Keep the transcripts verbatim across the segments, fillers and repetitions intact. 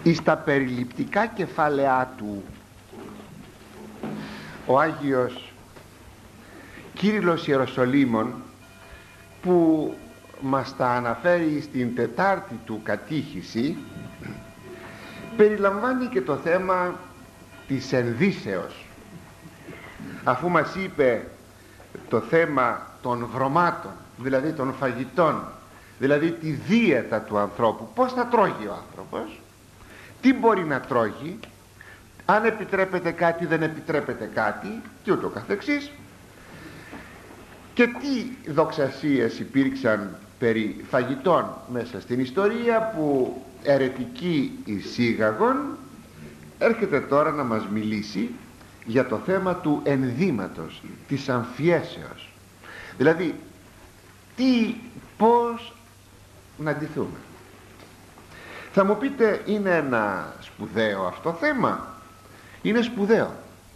εις τα περιληπτικά κεφάλαιά του ο Άγιος Κύριλλος Ιεροσολύμων, που μας τα αναφέρει στην τετάρτη του κατήχηση, περιλαμβάνει και το θέμα της ενδύσεως, αφού μας είπε το θέμα των βρωμάτων, δηλαδή των φαγητών, δηλαδή τη δίαιτα του ανθρώπου, πώς θα τρώγει ο άνθρωπος, τι μπορεί να τρώγει, αν επιτρέπεται κάτι, δεν επιτρέπεται κάτι και ούτω καθεξής, και τι δοξασίες υπήρξαν περί φαγητών μέσα στην ιστορία που αιρετικοί εισήγαγον. Έρχεται τώρα να μας μιλήσει για το θέμα του ενδύματος, της αμφιέσεως, δηλαδή τι, πώς να ντυθούμε. Θα μου πείτε, είναι ένα σπουδαίο αυτό θέμα? Είναι σπουδαίο,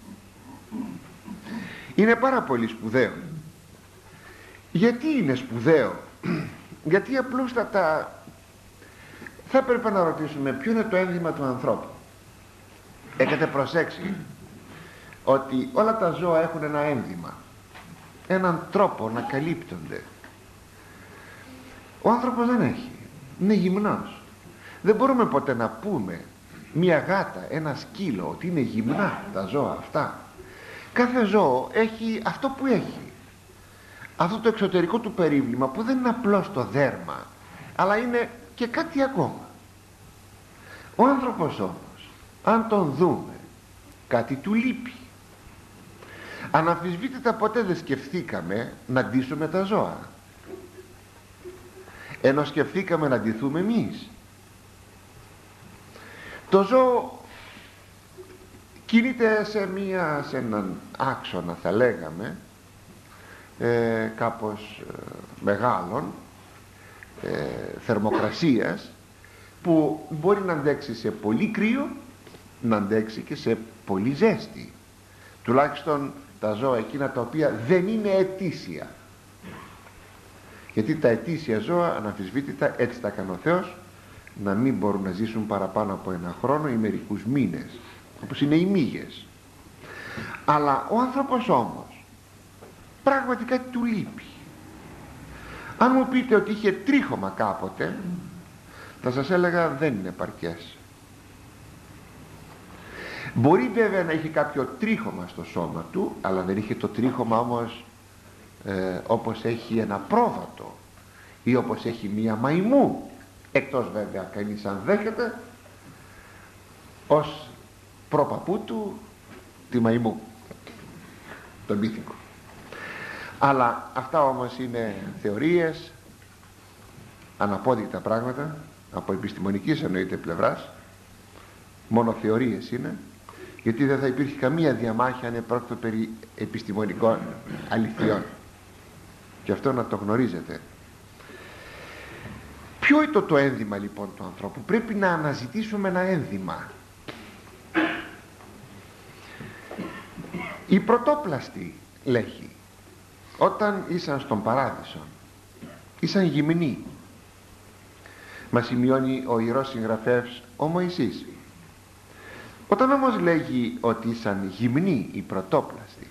είναι πάρα πολύ σπουδαίο. Γιατί είναι σπουδαίο? Γιατί απλούστατα θα έπρεπε να ρωτήσουμε ποιο είναι το ένδυμα του ανθρώπου. Έχετε προσέξει ότι όλα τα ζώα έχουν ένα ένδυμα, έναν τρόπο να καλύπτονται. Ο άνθρωπος δεν έχει, είναι γυμνός. Δεν μπορούμε ποτέ να πούμε μια γάτα, ένα σκύλο ότι είναι γυμνά τα ζώα αυτά. Κάθε ζώο έχει αυτό που έχει, αυτό το εξωτερικό του περίβλημα, που δεν είναι απλώς το δέρμα, αλλά είναι και κάτι ακόμα. Ο άνθρωπος όμως, αν τον δούμε, κάτι του λείπει. Αναμφισβήτητα ποτέ δεν σκεφτήκαμε να ντύσουμε τα ζώα, ενώ σκεφτήκαμε να ντυθούμε εμείς. Το ζώο κινείται σε, μία, σε έναν άξονα, θα λέγαμε, ε, κάπως ε, μεγάλων ε, θερμοκρασίας, που μπορεί να αντέξει σε πολύ κρύο, να αντέξει και σε πολύ ζέστη. Τουλάχιστον τα ζώα εκείνα τα οποία δεν είναι ετήσια, γιατί τα ετήσια ζώα αναμφισβήτητα, έτσι τα έκανε ο Θεός, να μην μπορούν να ζήσουν παραπάνω από ένα χρόνο ή μερικούς μήνες, όπως είναι οι μύγες. Αλλά ο άνθρωπος όμως πραγματικά του λείπει. Αν μου πείτε ότι είχε τρίχωμα κάποτε, θα σας έλεγα δεν είναι παρκές. Μπορεί βέβαια να είχε κάποιο τρίχωμα στο σώμα του, αλλά δεν είχε το τρίχωμα όμως ε, όπως έχει ένα πρόβατο ή όπως έχει μία μαϊμού, εκτός βέβαια κανείς αν δέχεται ως πρόπαπού του τη μαϊμού, τον μύθικο. Αλλά αυτά όμως είναι θεωρίες, αναπόδεικτα πράγματα, από επιστημονικής εννοείται πλευράς, μόνο θεωρίες είναι, γιατί δεν θα υπήρχε καμία διαμάχη αν επρόκειτο περί επιστημονικών αληθιών, και αυτό να το γνωρίζετε. Ποιο είναι το, το ένδυμα λοιπόν του ανθρώπου? Πρέπει να αναζητήσουμε ένα ένδυμα. Οι πρωτόπλαστοι, λέγει, όταν ήσαν στον παράδεισο, ήσαν γυμνοί. Μας σημειώνει ο ιερός συγγραφέας ο Μωυσής. Όταν όμως λέγει ότι ήσαν γυμνοί οι πρωτόπλαστοι,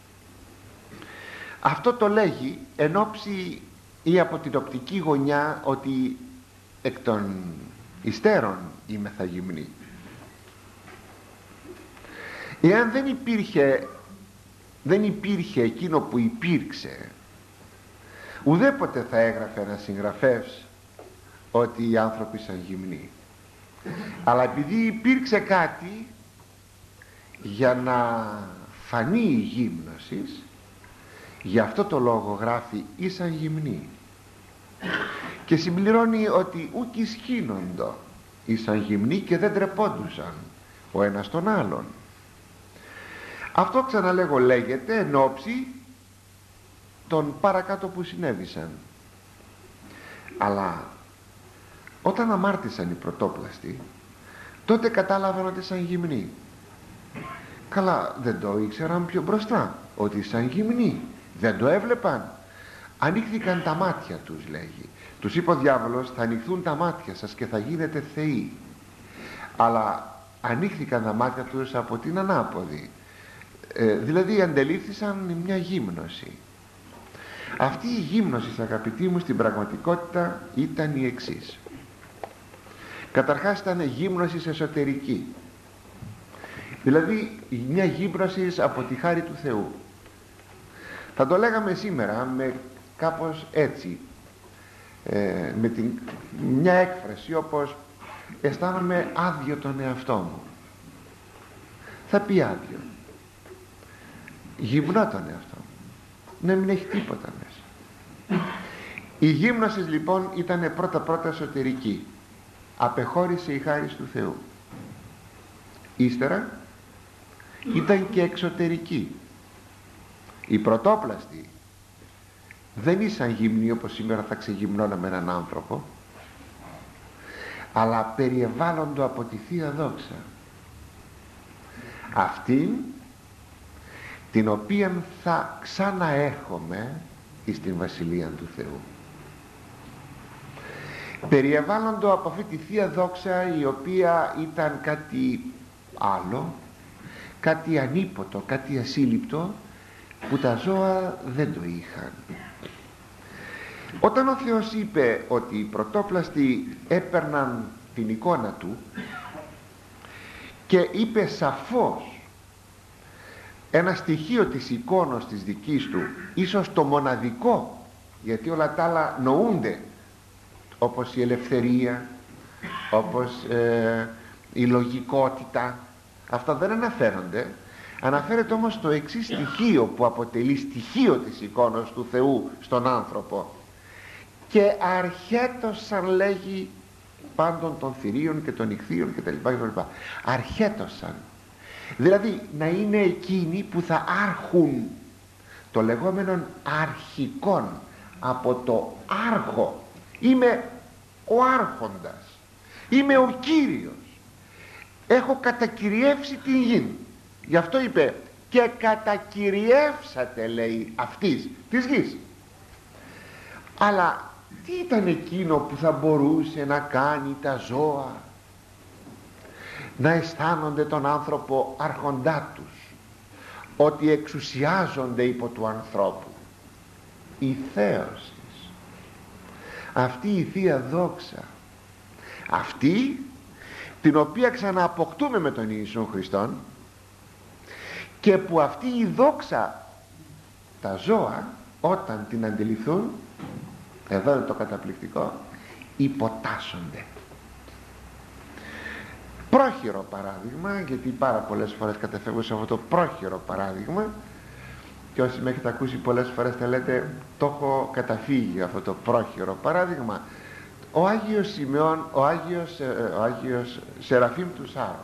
αυτό το λέγει εν όψη ή από την οπτική γωνιά ότι εκ των υστέρων είμαι θα γυμνοί. Εάν δεν υπήρχε δεν υπήρχε εκείνο που υπήρξε, ουδέποτε θα έγραφε ένας συγγραφέας ότι οι άνθρωποι ήσαν γυμνοί. Αλλά επειδή υπήρξε κάτι για να φανεί η γύμνωσης, γι' αυτό το λόγο γράφει ήσαν γυμνοί, και συμπληρώνει ότι ούκ ισχύνοντο, ήσαν γυμνοί και δεν τρεπόντουσαν ο ένας τον άλλον. Αυτό, ξαναλέγω, λέγεται εν όψη των παρακάτω που συνέβησαν. Αλλά όταν αμάρτησαν οι πρωτόπλαστοι, τότε κατάλαβαν ότι ήσαν γυμνοί. Καλά, δεν το ήξεραν πιο μπροστά ότι ήσαν γυμνοί, δεν το έβλεπαν. Ανοίχθηκαν τα μάτια τους, λέγει. Τους είπε ο διάβολος, θα ανοιχθούν τα μάτια σας και θα γίνετε θεοί. αλλά ανοίχθηκαν τα μάτια τους από την ανάποδη, ε, δηλαδή αντελήφθησαν μια γύμνωση. Αυτή η γύμνωση, αγαπητοί μου, στην πραγματικότητα ήταν η εξής. Καταρχάς ήταν γύμνωση εσωτερική, δηλαδή μια γύμνωση από τη χάρη του Θεού. Θα το λέγαμε σήμερα με κάπως έτσι, ε, με την, μια έκφραση όπως αισθάνομαι άδειο τον εαυτό μου. Θα πει άδειο, γυμνώ τον εαυτό μου, να μην έχει τίποτα μέσα. Η γύμνωση λοιπόν ήταν πρώτα πρώτα εσωτερική, απεχώρησε η χάρη του Θεού. Ύστερα ήταν και εξωτερική. Οι πρωτόπλαστοι δεν ήσαν γυμνοί όπως σήμερα θα ξεγυμνώναμε έναν άνθρωπο, αλλά περιεβάλλοντο από τη Θεία Δόξα, αυτήν την οποία θα ξαναέχομαι εις την Βασιλεία του Θεού. Περιεβάλλοντο από αυτή τη Θεία Δόξα, η οποία ήταν κάτι άλλο, κάτι ανίποτο, κάτι ασύλληπτο, που τα ζώα δεν το είχαν. Όταν ο Θεός είπε ότι οι πρωτόπλαστοι έπαιρναν την εικόνα του και είπε σαφώς ένα στοιχείο της εικόνας της δικής του, ίσως το μοναδικό, γιατί όλα τα άλλα νοούνται, όπως η ελευθερία, όπως ε, η λογικότητα, αυτά δεν αναφέρονται. Αναφέρεται όμως το εξής στοιχείο που αποτελεί στοιχείο της εικόνας του Θεού στον άνθρωπο: και αρχέτωσαν, λέγει, πάντων των θηρίων και των ιχθύων κτλ. Αρχέτωσαν, δηλαδή να είναι εκείνοι που θα άρχουν, το λεγόμενο αρχικόν, από το άρχο. Είμαι ο άρχοντας, είμαι ο Κύριος, έχω κατακυριεύσει την γη. Γι' αυτό είπε και κατακυριεύσατε, λέει, αυτής της γης. Αλλά τι ήταν εκείνο που θα μπορούσε να κάνει τα ζώα να αισθάνονται τον άνθρωπο άρχοντά τους, ότι εξουσιάζονται υπό του ανθρώπου? Η θέωση, αυτή η Θεία Δόξα, αυτή την οποία ξανααποκτούμε με τον Ιησού Χριστόν, και που αυτή η δόξα τα ζώα όταν την αντιληφθούν, εδώ είναι το καταπληκτικό, υποτάσσονται. Πρόχειρο παράδειγμα, γιατί πάρα πολλές φορές καταφεύγω σε αυτό το πρόχειρο παράδειγμα, και όσοι με έχετε ακούσει πολλές φορές θα λέτε το έχω καταφύγει αυτό το πρόχειρο παράδειγμα. Ο Άγιος Σιμεών, ο Άγιος, ο Άγιος Σεραφείμ του Σάρου,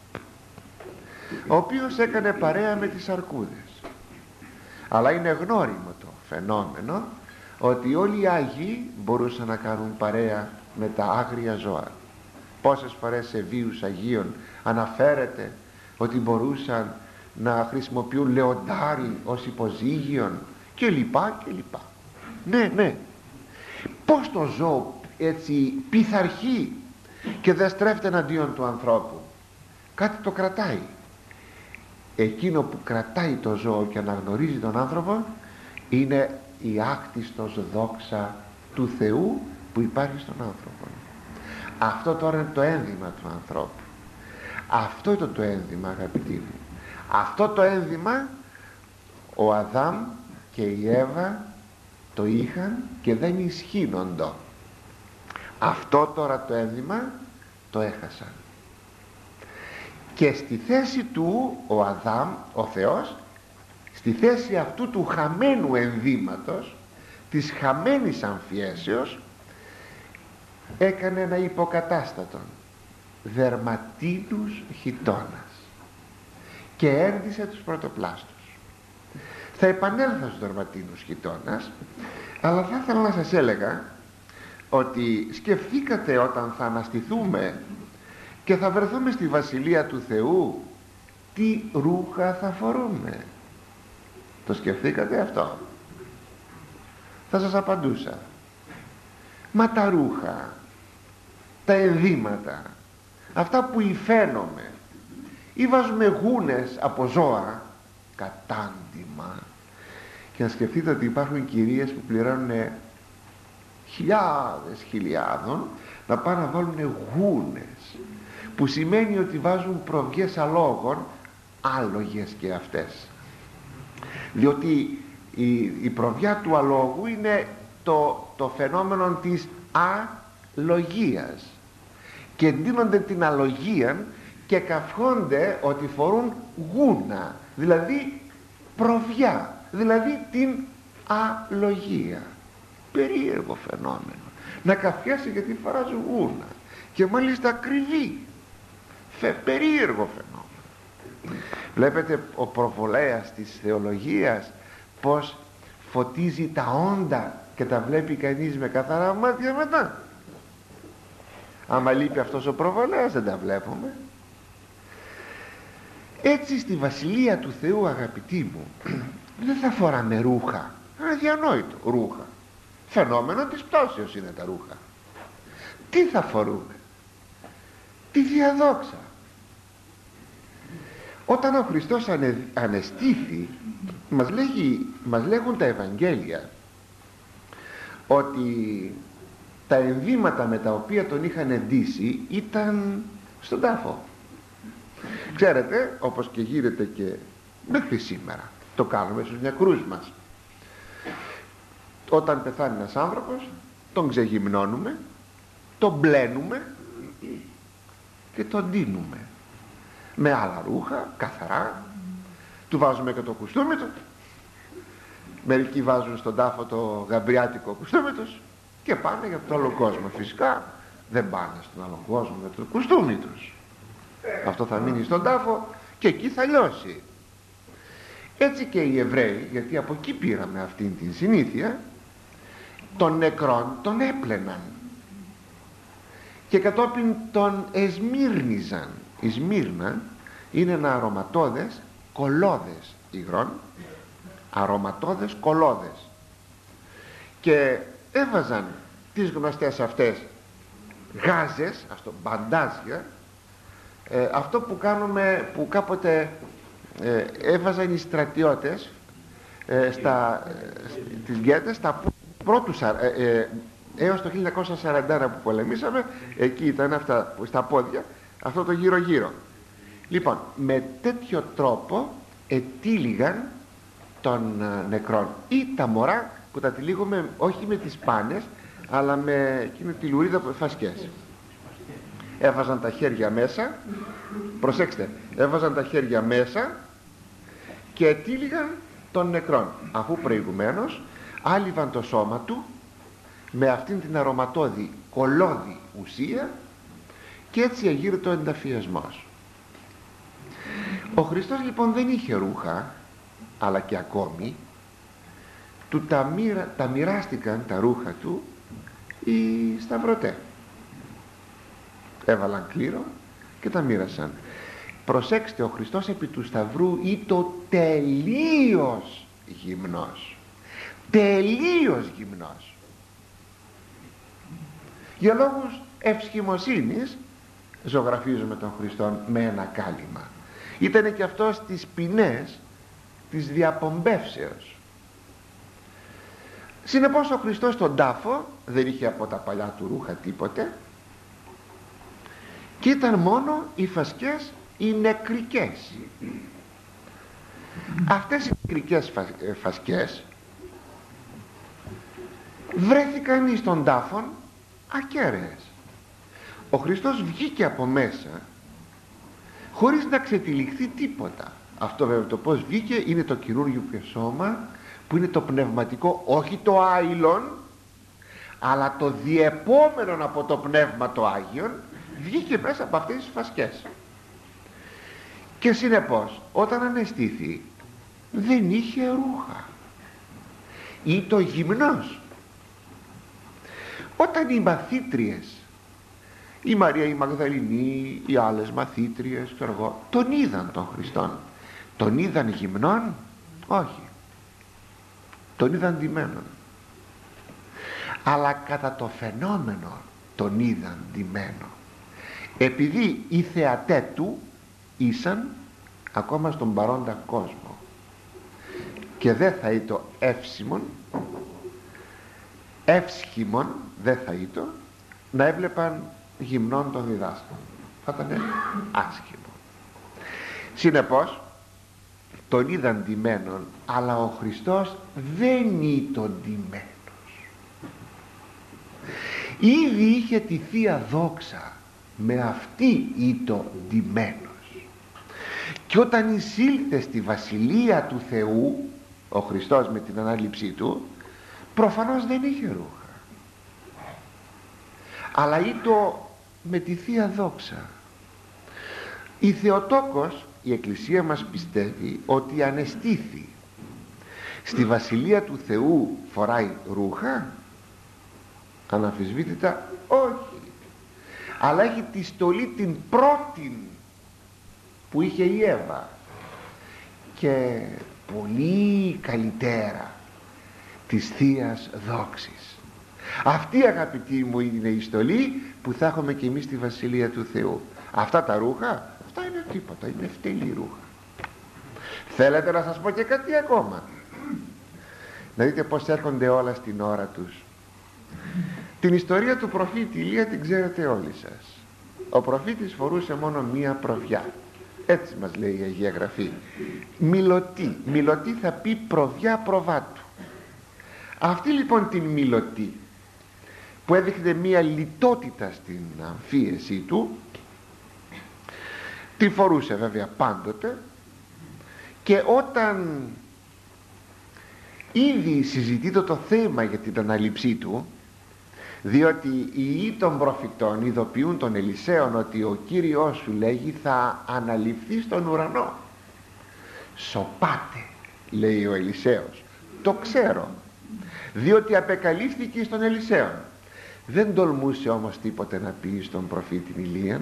ο οποίος έκανε παρέα με τις αρκούδες. Αλλά είναι γνώριμο το φαινόμενο ότι όλοι οι Άγιοι μπορούσαν να κάνουν παρέα με τα άγρια ζώα. Πόσες φορές σε βίους Αγίων αναφέρεται ότι μπορούσαν να χρησιμοποιούν λεοντάρι ως υποζύγιον και λοιπά και λοιπά. Ναι, ναι. Πώς το ζώο έτσι πειθαρχεί και δεν στρέφεται εναντίον του ανθρώπου? Κάτι το κρατάει. Εκείνο που κρατάει το ζώο και αναγνωρίζει τον άνθρωπο είναι η άκτιστος δόξα του Θεού που υπάρχει στον άνθρωπο. Αυτό τώρα είναι το ένδυμα του ανθρώπου. Αυτό ήταν το ένδυμα, αγαπητοί μου. Αυτό το ένδυμα ο Αδάμ και η Εύα το είχαν και δεν ισχύνοντο. Αυτό τώρα το ένδυμα το έχασαν. Και στη θέση του ο Αδάμ, ο Θεός, στη θέση αυτού του χαμένου ενδύματος, της χαμένης αμφιέσεως, έκανε ένα υποκατάστατον, δερματίνους χιτώνας, και ένδυσε τους πρωτοπλάστους. Θα επανέλθω στους δερματίνους χιτώνας, αλλά θα ήθελα να σας έλεγα ότι σκεφτήκατε όταν θα αναστηθούμε και θα βρεθούμε στη Βασιλεία του Θεού, τι ρούχα θα φορούμε? Το σκεφτήκατε αυτό? Θα σας απαντούσα: μα τα ρούχα, τα ενδύματα, αυτά που υφαίνομαι, ή βάζουμε γούνες από ζώα, κατάντημα. Και να σκεφτείτε ότι υπάρχουν κυρίες που πληρώνουν χιλιάδες χιλιάδων να πάνε να βάλουν γούνες, που σημαίνει ότι βάζουν προβιές αλόγων, άλογες και αυτές, διότι η, η προβιά του αλόγου είναι το, το φαινόμενο της αλογίας, και δίνονται την αλογία και καυχόνται ότι φορούν γούνα, δηλαδή προβιά, δηλαδή την αλογία. Περίεργο φαινόμενο, να καφιάσει γιατί φοράς γούνα, και μάλιστα ακριβή. Φε, περίεργο φαινόμενο. Βλέπετε ο προβολέας της θεολογίας πως φωτίζει τα όντα και τα βλέπει κανείς με καθαρά μάτια μετά. Άμα λείπει αυτός ο προβολέας δεν τα βλέπουμε. Έτσι στη Βασιλεία του Θεού, αγαπητοί μου, δεν θα φοράμε ρούχα. Είναι διανόητο, ρούχα. Φαινόμενο της πτώσεως είναι τα ρούχα. Τι θα φορούμε? Τη διαδόξα. Όταν ο Χριστός ανε, ανεστήθη, μας, λέγει, μας λέγουν τα Ευαγγέλια ότι τα ενδύματα με τα οποία τον είχαν εντύσει ήταν στον τάφο. Ξέρετε, όπως και γίνεται και μέχρι σήμερα, το κάνουμε στους νεκρούς μας. Όταν πεθάνει ένας άνθρωπος, τον ξεγυμνώνουμε, τον μπλένουμε και τον ντύνουμε με άλλα ρούχα, καθαρά. Του βάζουμε και το κουστούμι του. Μερικοί βάζουν στον τάφο το γαμπριάτικο κουστούμι τους και πάνε για τον άλλο κόσμο. Φυσικά δεν πάνε στον άλλο κόσμο με το κουστούμι τους. Αυτό θα μείνει στον τάφο και εκεί θα λιώσει. Έτσι και οι Εβραίοι, γιατί από εκεί πήραμε αυτήν την συνήθεια, των νεκρών τον έπλαιναν και κατόπιν τον εσμύρνιζαν. Η Σμύρνα είναι ένα αρωματώδες κολώδες υγρών, αρωματώδες κολώδες, και έβαζαν τις γνωστές αυτές γάζες, αυτό, μπαντάζια, ε, αυτό που κάνουμε, που κάποτε ε, έβαζαν οι στρατιώτες ε, στα, ε, στις γκέτες, στα πρώτους ε, ε, έως το χίλια εννιακόσια σαράντα ένα που πολεμήσαμε, εκεί ήταν αυτά στα πόδια, αυτό το γύρω γύρω. Λοιπόν, με τέτοιο τρόπο ετύλιγαν των ε, νεκρών, ή τα μωρά που τα τυλίγουμε όχι με τις πάνες αλλά με εκείνη τη λουρίδα που φασκές. Έβαζαν τα χέρια μέσα, προσέξτε, έβαζαν τα χέρια μέσα και ετύλιγαν των νεκρών, αφού προηγουμένως άλυβαν το σώμα του με αυτήν την αρωματώδη κολώδη ουσία, και έτσι εγείρεται ο ενταφιασμός. Ο Χριστός λοιπόν δεν είχε ρούχα, αλλά και ακόμη του τα, μοιρα, τα μοιράστηκαν τα ρούχα του οι σταυρωτέ. Έβαλαν κλήρο και τα μοίρασαν. Προσέξτε, ο Χριστός επί του σταυρού ήτο τελείως γυμνός. Τελείως γυμνός. Για λόγους ευσχημοσύνης ζωγραφίζουμε τον Χριστόν με ένα κάλυμα. Ήτανε και αυτό στις ποινές της διαπομπεύσεως. Συνεπώς ο Χριστός στον τάφο δεν είχε από τα παλιά του ρούχα τίποτε, και ήταν μόνο οι φασκές οι νεκρικές. Αυτές οι νεκρικές φασκές βρέθηκαν εις τον τάφον ακέραιες. Ο Χριστός βγήκε από μέσα χωρίς να ξετυλιχθεί τίποτα. Αυτό βέβαια το πως βγήκε είναι το καινούργιο σώμα, που είναι το πνευματικό, όχι το άειλον, αλλά το διεπόμενο από το πνεύμα το Άγιον, βγήκε μέσα από αυτές τις φασκές. Και συνεπώς όταν ανεστήθη δεν είχε ρούχα, ή το γυμνός. Όταν οι μαθήτριες, η Μαρία η Μαγδαληνή, οι άλλες μαθήτριες, ξέρω εγώ, τον είδαν τον Χριστόν, τον είδαν γυμνόν? Όχι, τον είδαν ντυμένον, αλλά κατά το φαινόμενο τον είδαν ντυμένο. επειδή οι θεατέ του ήσαν ακόμα στον παρόντα κόσμο, και δεν θα είτο εύσημον, εύσχημον δεν θα είτο να έβλεπαν γυμνών των διδάσκων. Θα ήταν άσχημο. Συνεπώς τον είδαν ντυμένον, αλλά ο Χριστός δεν ήταν ντυμένος. Ήδη είχε τη Θεία Δόξα, με αυτή ήταν ντυμένος. Και όταν εισήλθε στη Βασιλεία του Θεού ο Χριστός με την ανάληψή του, προφανώς δεν είχε ρούχα, αλλά ήταν με τη Θεία Δόξα. Η Θεοτόκος, η Εκκλησία μας πιστεύει ότι ανεστήθη στη Βασιλεία του Θεού φοράει ρούχα? Αναμφισβήτητα όχι, αλλά έχει τη στολή την πρώτη που είχε η Εύα, και πολύ καλύτερα της Θείας Δόξης. Αυτή, αγαπητοί μου, είναι η στολή που θα έχουμε και εμείς στη Βασιλεία του Θεού. Αυτά τα ρούχα, αυτά είναι τίποτα, είναι φτελή ρούχα. Θέλετε να σας πω και κάτι ακόμα? Να δείτε πως έρχονται όλα στην ώρα τους. Την ιστορία του προφήτη Ηλία την ξέρετε όλοι σας. Ο προφήτης φορούσε μόνο μία προβιά, έτσι μας λέει η Αγία Γραφή. Μιλωτή, μιλωτή θα πει προβιά προβάτου. Αυτή λοιπόν την μιλωτή, που έδειχνε μία λιτότητα στην αμφίεση του, την φορούσε βέβαια πάντοτε, και όταν ήδη συζητείται το θέμα για την αναλήψή του, διότι οι ιοί των προφητών ειδοποιούν τον Ελισέον ότι ο Κύριος σου, λέγει, θα αναληφθεί στον ουρανό. Σοπάτε, λέει ο Ελισέος, το ξέρω, διότι απεκαλύφθηκε στον Ελισέον. Δεν τολμούσε όμως τίποτε να πει στον προφήτη Ηλίαν,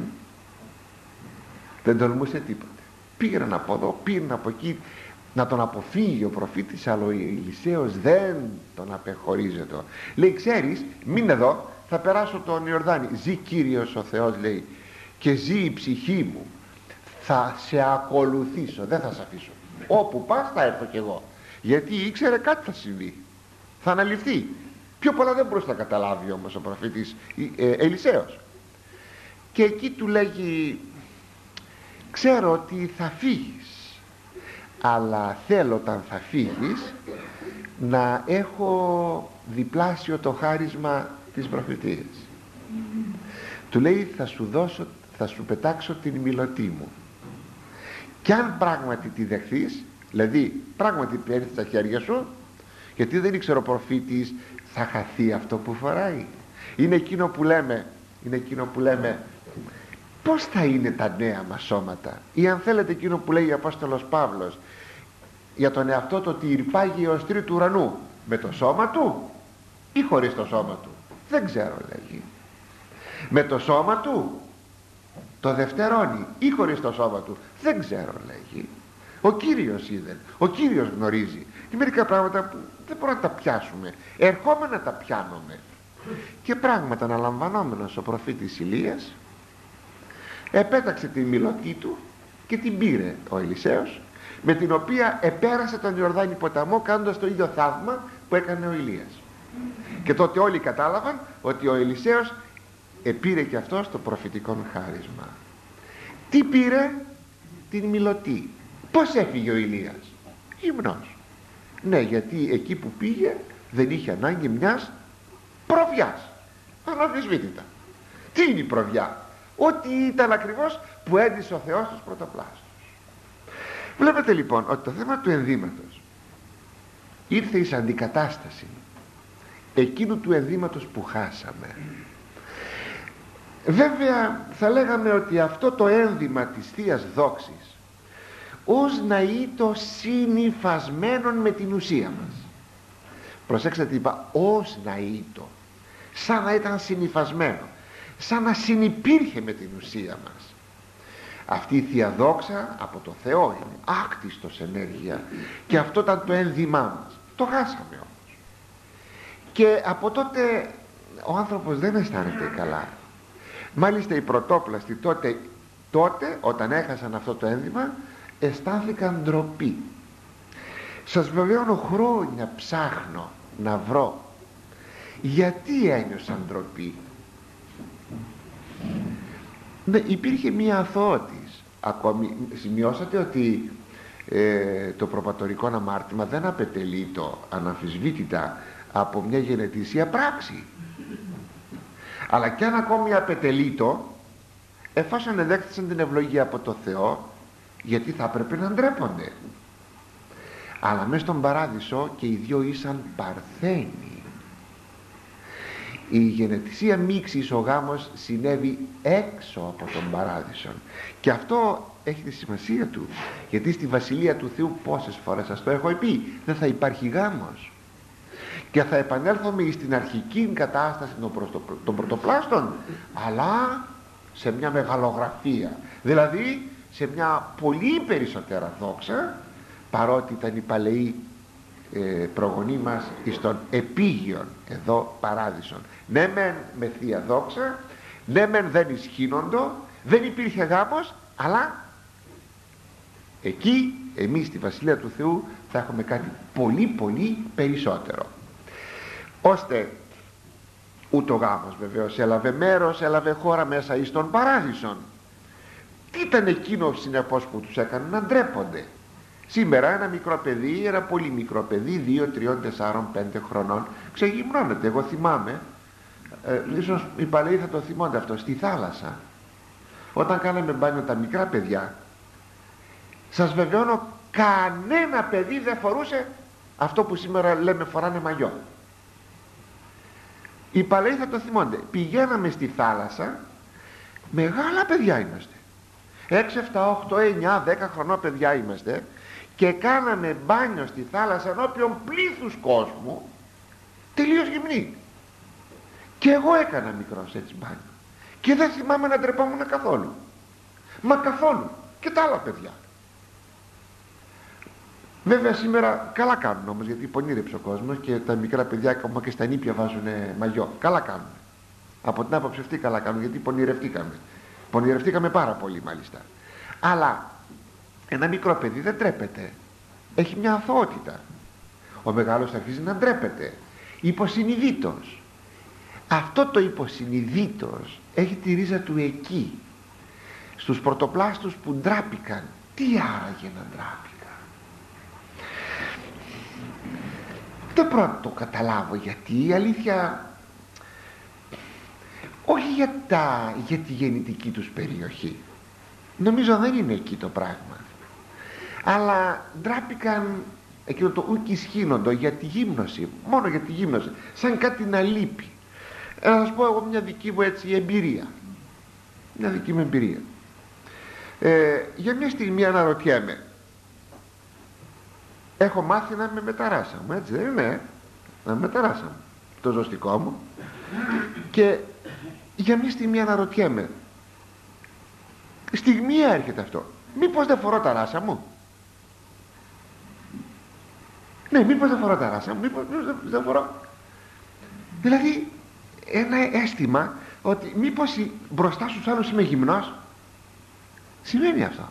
δεν τολμούσε τίποτε. Πήραν από εδώ, πήραν από εκεί να τον αποφύγει ο προφήτης, αλλά ο Ελισέος δεν τον απεχωρίζεται. Λέει, ξέρεις, μην εδώ, θα περάσω τον Ιορδάνη. Ζει Κύριος ο Θεός, λέει, και ζει η ψυχή μου, θα σε ακολουθήσω, δεν θα σε αφήσω. Όπου πας θα έρθω κι εγώ, γιατί ήξερε κάτι θα συμβεί, θα αναλυφθεί. Πιο πολλά δεν μπορούσε να καταλάβει όμως ο προφήτης ε, Ελισέος. Και εκεί του λέγει, ξέρω ότι θα φύγεις, αλλά θέλω όταν θα φύγεις να έχω διπλάσιο το χάρισμα της προφητείας. Mm-hmm. Του λέει, θα σου δώσω, θα σου πετάξω την μιλωτή μου, και αν πράγματι τη δεχθείς, δηλαδή πράγματι παίρνεις στα χέρια σου, γιατί δεν ήξερε ο προφήτης θα χαθεί αυτό που φοράει. Είναι εκείνο που λέμε, είναι εκείνο που λέμε πώς θα είναι τα νέα μας σώματα, ή αν θέλετε εκείνο που λέει ο Απόστολος Παύλος για τον εαυτό του, ότι ηρπάγει ως τρίτου ουρανού, με το σώμα του ή χωρίς το σώμα του, δεν ξέρω, λέγει. Με το σώμα του το δευτερώνει ή χωρίς το σώμα του, δεν ξέρω, λέγει. Ο Κύριος είδε, ο Κύριος γνωρίζει. Είναι μερικά πράγματα που δεν μπορούμε να τα πιάσουμε, ερχόμενα τα πιάνουμε. Και πράγματα αναλαμβανόμενος ο προφήτης Ηλίας επέταξε την μιλωτή του και την πήρε ο Ελισέος, με την οποία επέρασε τον Ιορδάνη ποταμό, κάνοντας το ίδιο θαύμα που έκανε ο Ηλίας. Και τότε όλοι κατάλαβαν ότι ο Ελισέος επήρε και αυτός το προφητικό χάρισμα. Τι πήρε? Την μιλωτή. Πώς έφυγε ο Ηλίας? Γυμνός. Ναι, γιατί εκεί που πήγε δεν είχε ανάγκη μιας προβιάς, αναμφισβήτητα. Τι είναι η προβιά? Ό,τι ήταν ακριβώς που έντυσε ο Θεός στους πρωτοπλάστους. Βλέπετε λοιπόν ότι το θέμα του ενδύματος ήρθε εις αντικατάσταση εκείνου του ενδύματος που χάσαμε. Βέβαια θα λέγαμε ότι αυτό το ένδυμα της Θείας Δόξης ως να είτο συνυφασμένον με την ουσία μας. Προσέξτε τι είπα, ως να είτο, σαν να ήταν συνυφασμένο, σαν να συνυπήρχε με την ουσία μας. Αυτή η Θεία Δόξα από το Θεό είναι άκτιστος ενέργεια, και αυτό ήταν το ένδυμά μας. Το χάσαμε όμως, και από τότε ο άνθρωπος δεν αισθάνεται καλά, Μάλιστα οι πρωτόπλαστοι τότε, τότε όταν έχασαν αυτό το ένδυμα αισθάνθηκαν ντροπή. Σας βεβαιώνω, χρόνια ψάχνω να βρω γιατί ένιωσαν ντροπή. Ναι, υπήρχε μία αθωότης. Ακόμη σημειώσατε ότι ε, το προπατορικό αμάρτημα δεν απετελεί το αναμφισβήτητα από μια γενετήσια πράξη, αλλά κι αν ακόμη απετελεί το, εφόσον εδέχθησαν την ευλογία από το Θεό, γιατί θα έπρεπε να ντρέπονται. Αλλά μέσα στον παράδεισο και οι δυο ήσαν παρθένοι. Η γενετησία μίξης, ο γάμος συνέβη έξω από τον παράδεισο, και αυτό έχει τη σημασία του, γιατί στη Βασιλεία του Θεού, πόσες φορές σας το έχω πει, δεν θα υπάρχει γάμος, και θα επανέλθουμε στην αρχική κατάσταση των πρωτοπλάστων, αλλά σε μια μεγαλογραφία, δηλαδή σε μια πολύ περισσότερα δόξα, παρότι ήταν οι παλαιοί ε, προγονείς μας εις των επίγειων εδώ παράδεισων. Ναι μεν με θεία δόξα, ναι μεν δεν ισχύνοντο, δεν υπήρχε γάμος, αλλά εκεί εμείς στη Βασιλεία του Θεού θα έχουμε κάτι πολύ πολύ περισσότερο, ώστε ούτω γάμος βεβαίως έλαβε μέρος, έλαβε χώρα μέσα εις των παράδεισων. Τι ήταν εκείνο συνεπώς που τους έκανε να ντρέπονται? Σήμερα ένα μικρό παιδί, ένα πολύ μικρό παιδί, δύο, τριών, τεσσάρων, πέντε χρονών, ξεγυμνώνεται. Εγώ θυμάμαι, ε, ίσως οι παλαιοί θα το θυμώνται αυτό, στη θάλασσα όταν κάναμε μπάνιο τα μικρά παιδιά, σας βεβαιώνω, κανένα παιδί δεν φορούσε αυτό που σήμερα λέμε φοράνε μαγιό. Οι παλαιοί θα το θυμώνται. Πηγαίναμε στη θάλασσα, μεγάλα παιδιά είμαστε, έξι, επτά, οκτώ, εννιά, δέκα χρονών παιδιά είμαστε, και κάναμε μπάνιο στη θάλασσα ενώπιον πλήθους κόσμου, τελείως γυμνοί. Και εγώ έκανα μικρός έτσι μπάνιο και δεν θυμάμαι να ντρεπόμουν καθόλου, μα καθόλου, και τα άλλα παιδιά. Βέβαια σήμερα καλά κάνουν όμως, γιατί πονήρεψε ο κόσμος και τα μικρά παιδιά ακόμα και στα νήπια βάζουν μαγιό. Καλά κάνουν, από την άποψη αυτή καλά κάνουν, γιατί πονηρευτήκαμε πονηρευτήκαμε πάρα πολύ μάλιστα. Αλλά ένα μικρό παιδί δεν ντρέπεται, έχει μια αθωότητα. Ο μεγάλος αρχίζει να ντρέπεται υποσυνειδήτως. Αυτό το υποσυνειδήτως έχει τη ρίζα του εκεί, στους πρωτοπλάστους που ντράπηκαν. Τι άραγε να ντράπηκαν? Δεν μπορώ να το καταλάβω, γιατί η αλήθεια, όχι για, τα, για τη γεννητική τους περιοχή, νομίζω δεν είναι εκεί το πράγμα, αλλά ντράπηκαν εκείνο το ουκ ισχύνοντο για τη γύμνωση, μόνο για τη γύμνωση, σαν κάτι να λείπει. Ε, να σας πω εγώ μια δική μου έτσι εμπειρία, μια δική μου εμπειρία. Ε, για μια στιγμή αναρωτιέμαι, έχω μάθει να είμαι με τα ράσα μου, έτσι δεν είναι? Να είμαι με τα ράσα μου, το ζωστικό μου, και για μια στιγμή αναρωτιέμαι, στιγμή έρχεται αυτό, μήπως δεν φορώ τα ράσα μου? Ναι, μήπως δεν φορώ τα ράσα μου, μήπως δεν φορώ. Δηλαδή ένα αίσθημα ότι μήπως μπροστά στους άλλους είμαι γυμνός. Σημαίνει αυτό.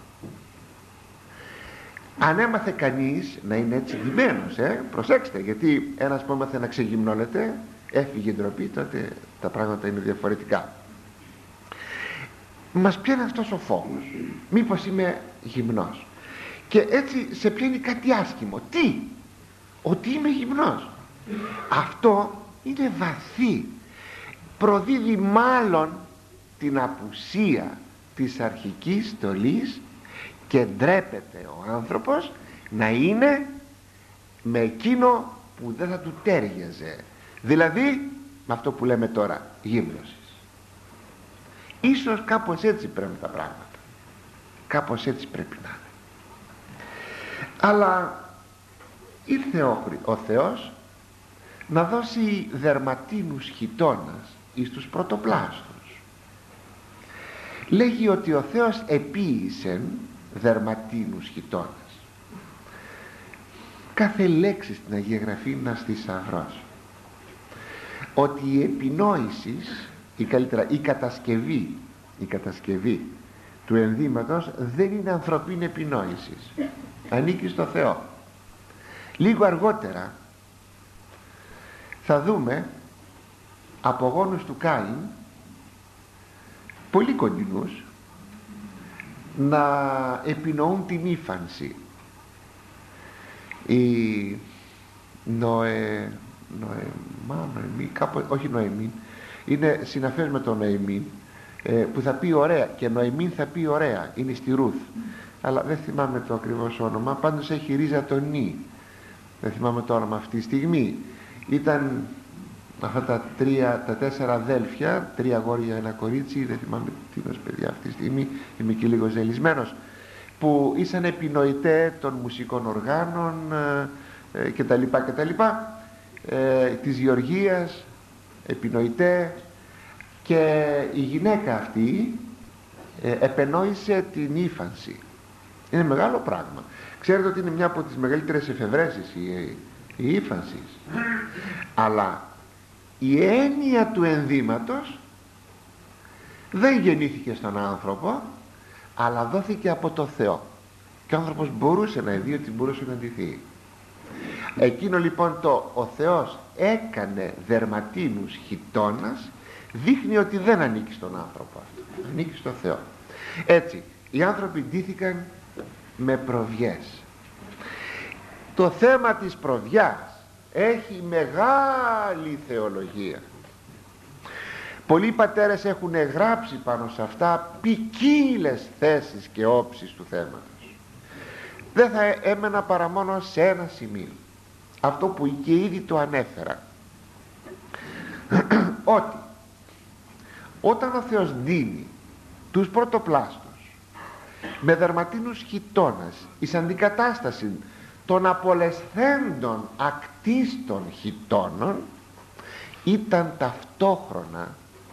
Αν έμαθε κανείς να είναι έτσι ντυμένος, ε, προσέξτε, γιατί ένας που έμαθε να ξεγυμνώνεται, έφυγε η ντροπή, τότε τα πράγματα είναι διαφορετικά. Μας πιάνει αυτός ο φόβος, μήπως είμαι γυμνός, και έτσι σε πιάνει κάτι άσχημο. Τι? Ότι είμαι γυμνός. Αυτό είναι βαθύ, προδίδει μάλλον την απουσία της αρχικής στολής, και ντρέπεται ο άνθρωπος να είναι με εκείνο που δεν θα του τέριαζε, δηλαδή με αυτό που λέμε τώρα γύμνωσης. Ίσως κάπως έτσι πρέπει τα πράγματα, κάπως έτσι πρέπει να είναι. Αλλά ήρθε ο, ο Θεός να δώσει δερματίνους χιτώνας εις τους πρωτοπλάστους. Λέγει ότι ο Θεός επίησεν δερματίνους χιτώνας. Κάθε λέξη στην Αγία Γραφή είναι ένας θησαυρός. Ότι η επινόηση, ή καλύτερα η κατασκευή, η κατασκευή του ενδύματος δεν είναι ανθρωπίνη επινόηση, ανήκει στο Θεό. Λίγο αργότερα θα δούμε απογόνους του Κάιν, πολύ κοντινούς, να επινοούν την ύφανση. Η Νοε, Νοεμά, Νοεμί, κάπου, όχι Νοεμίν, είναι συναφές με τον Νοεμίν, ε, που θα πει ωραία, και Νοεμίν θα πει ωραία, είναι στη Ρούθ, αλλά δεν θυμάμαι το ακριβώς όνομα, πάντως έχει ρίζα το νι, δεν θυμάμαι το όνομα αυτή τη στιγμή. Ήταν αυτά τα τρία, τα τέσσερα αδέλφια, τρία αγόρια, ένα κορίτσι, δεν θυμάμαι τι είναι παιδιά αυτή τη στιγμή, είμαι και λίγο ζελισμένος, που ήσαν επινοητέ των μουσικών οργάνων ε, ε, και τα λοιπά και τα λοιπά, ε, της Γεωργίας, επινοητέ, και η γυναίκα αυτή ε, επενόησε την ύφανση. Είναι μεγάλο πράγμα. Ξέρετε ότι είναι μια από τις μεγαλύτερες εφευρέσεις η, η ύφανση, αλλά η έννοια του ενδύματος δεν γεννήθηκε στον άνθρωπο, αλλά δόθηκε από το Θεό, και ο άνθρωπος μπορούσε να δει ότι μπορούσε να ντυθεί. Εκείνο λοιπόν το ο Θεός έκανε δερματίνους χιτώνας δείχνει ότι δεν ανήκει στον άνθρωπο αυτό, ανήκει στο Θεό. Έτσι οι άνθρωποι ντύθηκαν με προβιές. Το θέμα της προβιάς έχει μεγάλη θεολογία. Πολλοί πατέρες έχουν γράψει πάνω σε αυτά ποικίλες θέσεις και όψεις του θέματος. Δεν θα έμενα παρά μόνο σε ένα σημείο, αυτό που και ήδη το ανέφερα, ότι όταν ο Θεός δίνει τους πρωτοπλάστους με δερματίνους χιτώνας εις αντικατάσταση των απολεσθέντων ακτίστων χιτώνων, ήταν ταυτόχρονα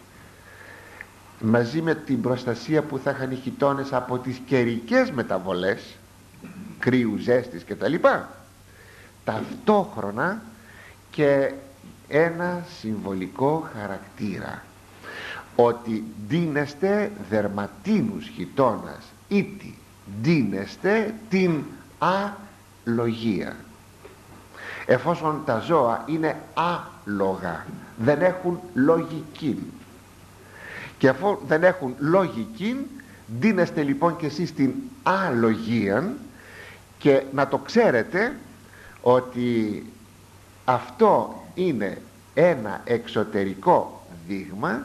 μαζί με την προστασία που θα είχαν οι χιτώνες από τις καιρικές μεταβολές κρύου, ζέστης και τα λοιπά, ταυτόχρονα και ένα συμβολικό χαρακτήρα, ότι ντύνεστε δερματίνους χιτώνας, ήτι ντύνεστε την αλογία, εφόσον τα ζώα είναι άλογα, δεν έχουν λογική, και αφού δεν έχουν λογική, ντύνεστε λοιπόν και εσείς την αλογία. Και να το ξέρετε ότι αυτό είναι ένα εξωτερικό δείγμα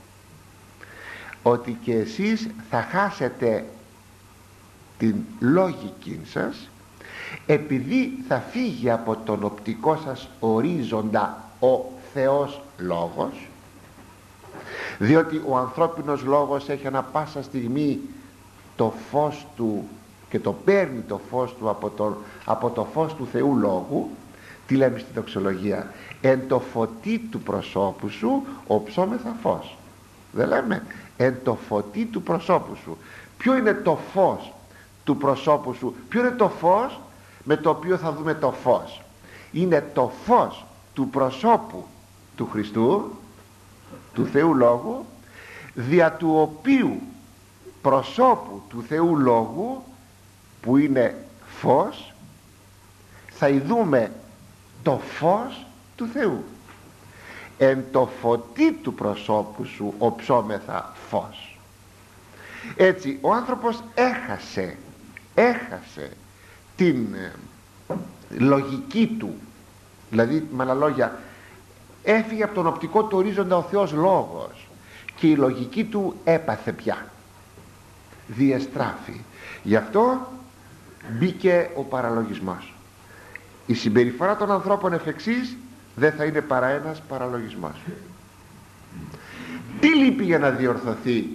ότι και εσείς θα χάσετε την λογική σας, επειδή θα φύγει από τον οπτικό σας ορίζοντα ο Θεός Λόγος, διότι ο ανθρώπινος λόγος έχει ανα πάσα στιγμή το φως του και το παίρνει το φως του από το, από το φως του Θεού Λόγου. Τι λέμε στη δοξολογία? Εν το φωτί του προσώπου σου οψόμεθα φως. Δεν λέμε εν το φωτί του προσώπου σου? Ποιο είναι το φως του προσώπου σου? Ποιο είναι το φως με το οποίο θα δούμε το φως? Είναι το φως του προσώπου του Χριστού, του Θεού Λόγου, δια του οποίου προσώπου του Θεού Λόγου, που είναι φως, θα ειδούμε το φως του Θεού. Εν το φωτί του προσώπου σου οψόμεθα φως. Έτσι ο άνθρωπος έχασε έχασε την ε, λογική του, δηλαδή με άλλα λόγια έφυγε από τον οπτικό του ορίζοντα ο Θεός Λόγος, και η λογική του έπαθε πια, διεστράφη. Γι' αυτό μπήκε ο παραλογισμός. Η συμπεριφορά των ανθρώπων εφ' εξής δεν θα είναι παρά ένας παραλογισμός. Τι λείπει για να διορθωθεί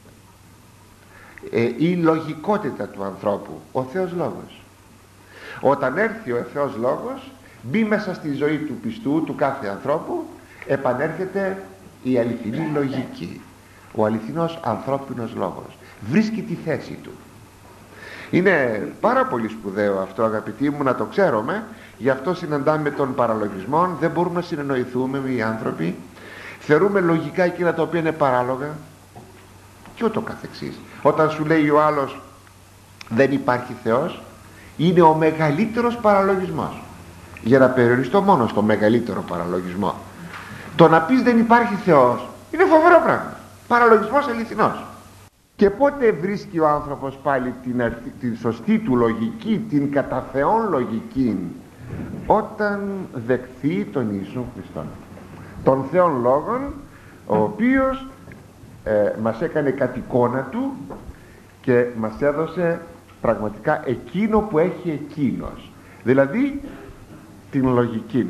ε, η λογικότητα του ανθρώπου? Ο Θεός Λόγος. Όταν έρθει ο Θεός Λόγος, μπει μέσα στη ζωή του πιστού, του κάθε ανθρώπου, επανέρχεται η αληθινή λογική, ο αληθινός ανθρώπινος λόγος, βρίσκει τη θέση του. Είναι πάρα πολύ σπουδαίο αυτό, αγαπητοί μου, να το ξέρουμε. Γι' αυτό συναντάμε τον παραλογισμό, δεν μπορούμε να συνεννοηθούμε οι άνθρωποι. θεωρούμε λογικά εκείνα τα οποία είναι παράλογα και ούτω καθεξής. Όταν σου λέει ο άλλος δεν υπάρχει Θεός, είναι ο μεγαλύτερος παραλογισμός. Για να περιοριστώ μόνο στο μεγαλύτερο παραλογισμό, το να πεις δεν υπάρχει Θεός είναι φοβερό πράγμα, παραλογισμός αληθινός. Και πότε βρίσκει ο άνθρωπος πάλι την, την σωστή του λογική, την κατά Θεόν λογική? Όταν δεχθεί τον Ιησού Χριστόν, τον Θεόν Λόγον, ο οποίος ε, μας έκανε κατ' εικόνα του και μας έδωσε πραγματικά εκείνο που έχει εκείνος, δηλαδή την λογική.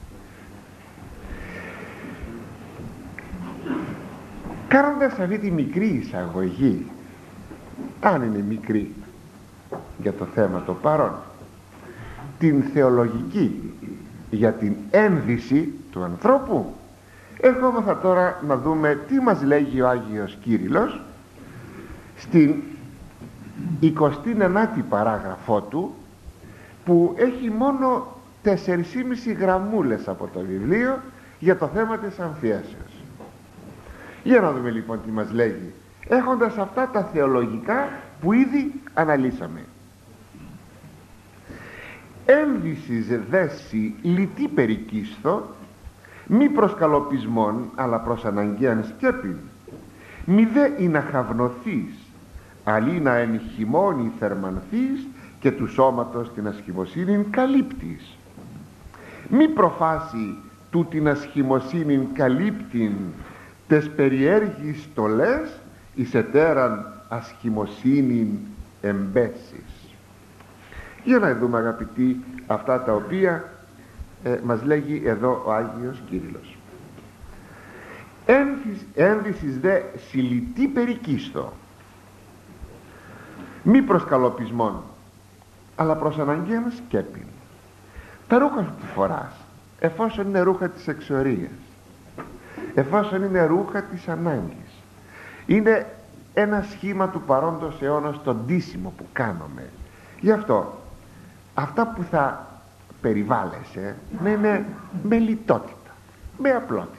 Κάνοντας αυτή τη μικρή εισαγωγή, αν είναι μικρή για το θέμα το παρόν, την θεολογική για την ένδυση του ανθρώπου, ερχόμεθα τώρα να δούμε τι μας λέγει ο Άγιος Κύριλλος στην εικοστή ενάτη παράγραφό του, που έχει μόνο τέσσερις και μισή γραμμούλες από το βιβλίο για το θέμα της αμφιέσεως. Για να δούμε λοιπόν τι μας λέγει, έχοντας αυτά τα θεολογικά που ήδη αναλύσαμε. Ένδυσης δέση λυτή περικίσθο, μη προς καλοπισμόν αλλά προς αναγκαίαν σκέπην, μη δε ή να χαυνοθείς, αλλή να εν χειμώνη θερμανθείς και του σώματος την ασχημοσύνην καλύπτεις. Μη προφάσει του την ασχημοσύνην καλύπτην τες περιέργεις στολές εις ετέραν ασχημοσύνην εμπέσεις. Για να δούμε αγαπητοί αυτά τα οποία ε, μας λέγει εδώ ο Άγιος Κύριλλος. Ένδυσης δε συλλητή περικίσθο, μη προς καλοπισμόν αλλά προς αναγκαίαν σκέπην. Τα ρούχα που φοράς, εφόσον είναι ρούχα της εξορίας, εφόσον είναι ρούχα της ανάγκης, είναι ένα σχήμα του παρόντος αιώνα στον ντύσιμο που κάνουμε. Γι' αυτό αυτά που θα περιβάλλεσαι να είναι με λιτότητα, με απλότητα.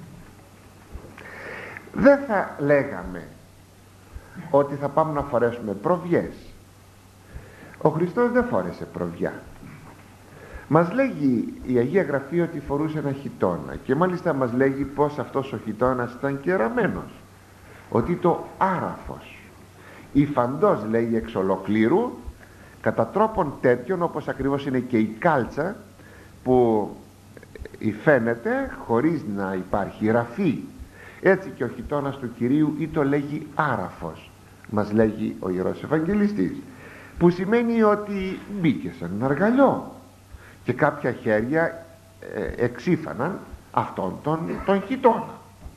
Δεν θα λέγαμε ότι θα πάμε να φορέσουμε προβιές. Ο Χριστός δεν φόρεσε προβιά. Μας λέγει η Αγία Γραφή ότι φορούσε ένα χιτώνα, και μάλιστα μας λέγει πως αυτός ο χιτώνας ήταν κεραμένος, ότι το άραφος υφαντός, λέει, εξ ολοκλήρου, κατά τρόπον τέτοιον όπως ακριβώς είναι και η κάλτσα που υφαίνεται χωρίς να υπάρχει ραφή, έτσι και ο χιτώνας του Κυρίου ή το λέγει άραφος, μας λέγει ο Ιερός Ευαγγελιστής, που σημαίνει ότι μπήκε σαν ένα αργαλιό και κάποια χέρια ε, εξήφαναν αυτόν τον, τον χιτώνα.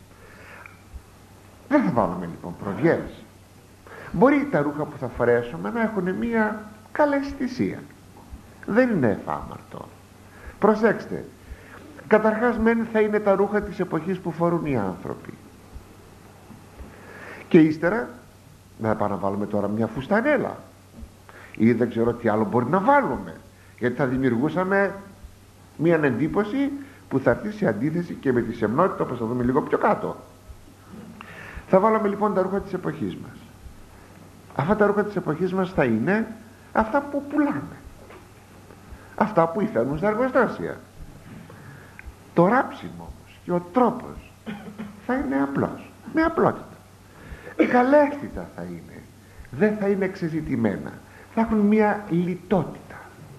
Δεν θα βάλουμε λοιπόν προβιές. Μπορεί τα ρούχα που θα φορέσουμε να έχουν μία καλαισθησία, δεν είναι εφάμαρτο. Προσέξτε, καταρχάς μεν θα είναι τα ρούχα της εποχής που φορούν οι άνθρωποι, και ύστερα να πάμε να βάλουμε τώρα μια φουστανέλα ή δεν ξέρω τι άλλο μπορεί να βάλουμε, γιατί θα δημιουργούσαμε μια εντύπωση που θα έρθει σε αντίθεση και με τη σεμνότητα, όπως θα δούμε λίγο πιο κάτω. Θα βάλαμε λοιπόν τα ρούχα της εποχής μας. Αυτά τα ρούχα της εποχής μας θα είναι αυτά που πουλάμε, αυτά που υφαίνουν στα εργοστάσια. Το ράψιμο όμως και ο τρόπος θα είναι απλός, με απλότητα. Καλέφτητα θα είναι, δεν θα είναι εξεζητημένα, θα έχουν μια λιτότητα.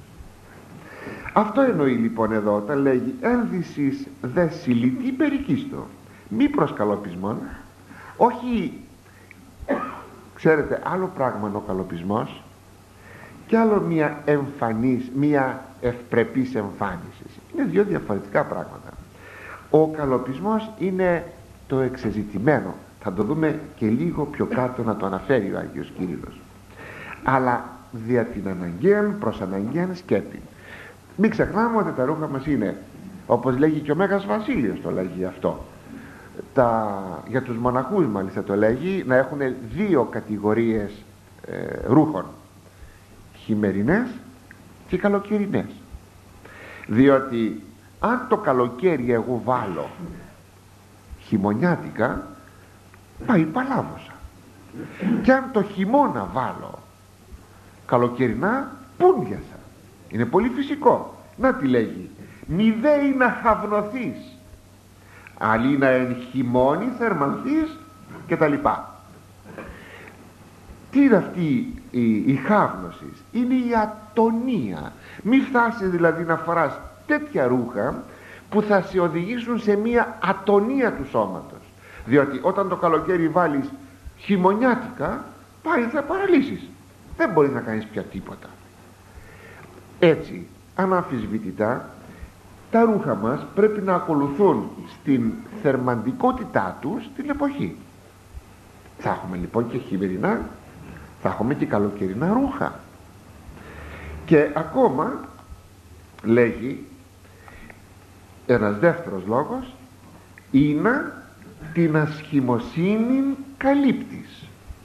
Αυτό εννοεί λοιπόν εδώ όταν λέγει ένδυσης δε συλλητή περικίστο, μη προς καλοπισμόν. Όχι, ξέρετε, άλλο πράγμα είναι ο καλοπισμός και άλλο μια εμφανής, μια ευπρεπής εμφάνιση. Είναι δύο διαφορετικά πράγματα. Ο καλοπισμός είναι το εξεζητημένο, θα το δούμε και λίγο πιο κάτω να το αναφέρει ο Άγιος Κύριλλος, αλλά δια την αναγκαίαν προς αναγκαίαν σκέπη. Μην ξεχνάμε ότι τα ρούχα μας είναι, όπως λέγει και ο Μέγας Βασίλειος, το λέγει αυτό, τα, για τους μοναχούς μάλιστα το λέγει, να έχουν δύο κατηγορίες ε, ρούχων, χειμερινές και καλοκαιρινές, διότι αν το καλοκαίρι εγώ βάλω χειμωνιάτικα πάει παλάβωσα. Και αν το χειμώνα βάλω καλοκαιρινά, πούντιασα. Είναι πολύ φυσικό. Να τι λέγει, μη δέει να χαυνοθείς, αλλή να εν χειμώνει θερμανθείς και τα λοιπά. Τι είναι αυτή η, η χαύνοση? Είναι η ατονία. Μη φτάσεις δηλαδή να φοράς τέτοια ρούχα που θα σε οδηγήσουν σε μια ατονία του σώματος, διότι όταν το καλοκαίρι βάλεις χειμωνιάτικα, πάλι θα παραλύσεις, δεν μπορείς να κάνεις πια τίποτα. Έτσι, αναμφισβητητά, τα ρούχα μας πρέπει να ακολουθούν στην θερμαντικότητά τους την εποχή. Θα έχουμε λοιπόν και χειμερινά, θα έχουμε και καλοκαιρινά ρούχα. Και ακόμα λέγει ένας δεύτερος λόγος, είναι την ασχημοσύνη καλύπτεις.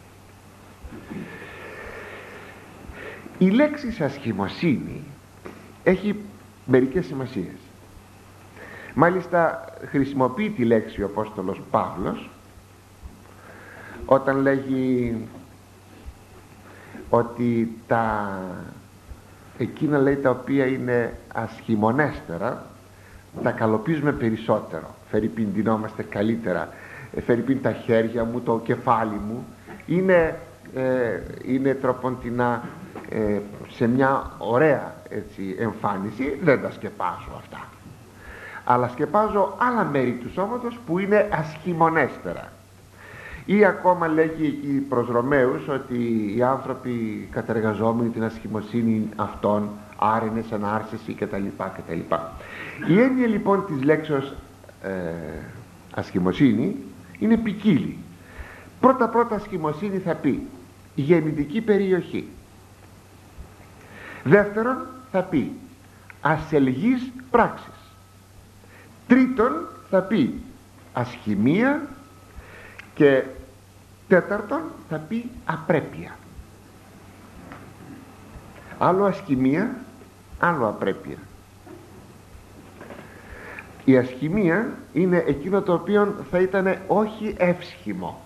Η λέξη ασχημοσύνη έχει μερικές σημασίες. Μάλιστα χρησιμοποιεί τη λέξη ο Απόστολος Παύλος όταν λέγει ότι τα εκείνα, λέει, τα οποία είναι ασχημονέστερα τα καλοπίζουμε περισσότερο. Φερειπίν ντυνόμαστε καλύτερα, φερειπίν τα χέρια μου, το κεφάλι μου είναι, ε, είναι τροποντινά ε, σε μια ωραία, έτσι, εμφάνιση. Δεν τα σκεπάζω αυτά, αλλά σκεπάζω άλλα μέρη του σώματος που είναι ασχημονέστερα. Ή ακόμα λέγει εκεί προς Ρωμαίους ότι οι άνθρωποι κατεργαζόμενοι την ασχημοσύνη αυτών, άρενες, ανάρσεση κτλ. κτλ. Η έννοια λοιπόν της λέξεως ε, ασχημοσύνη είναι ποικίλη. Πρώτα πρώτα ασχημοσύνη θα πει γεννητική περιοχή. Δεύτερον θα πει ασελγής πράξης. Τρίτον θα πει ασχημία. Και τέταρτον θα πει απρέπεια. Άλλο ασχημία, άλλο απρέπεια. Η ασχημία είναι εκείνο το οποίο θα ήταν όχι εύσχημο.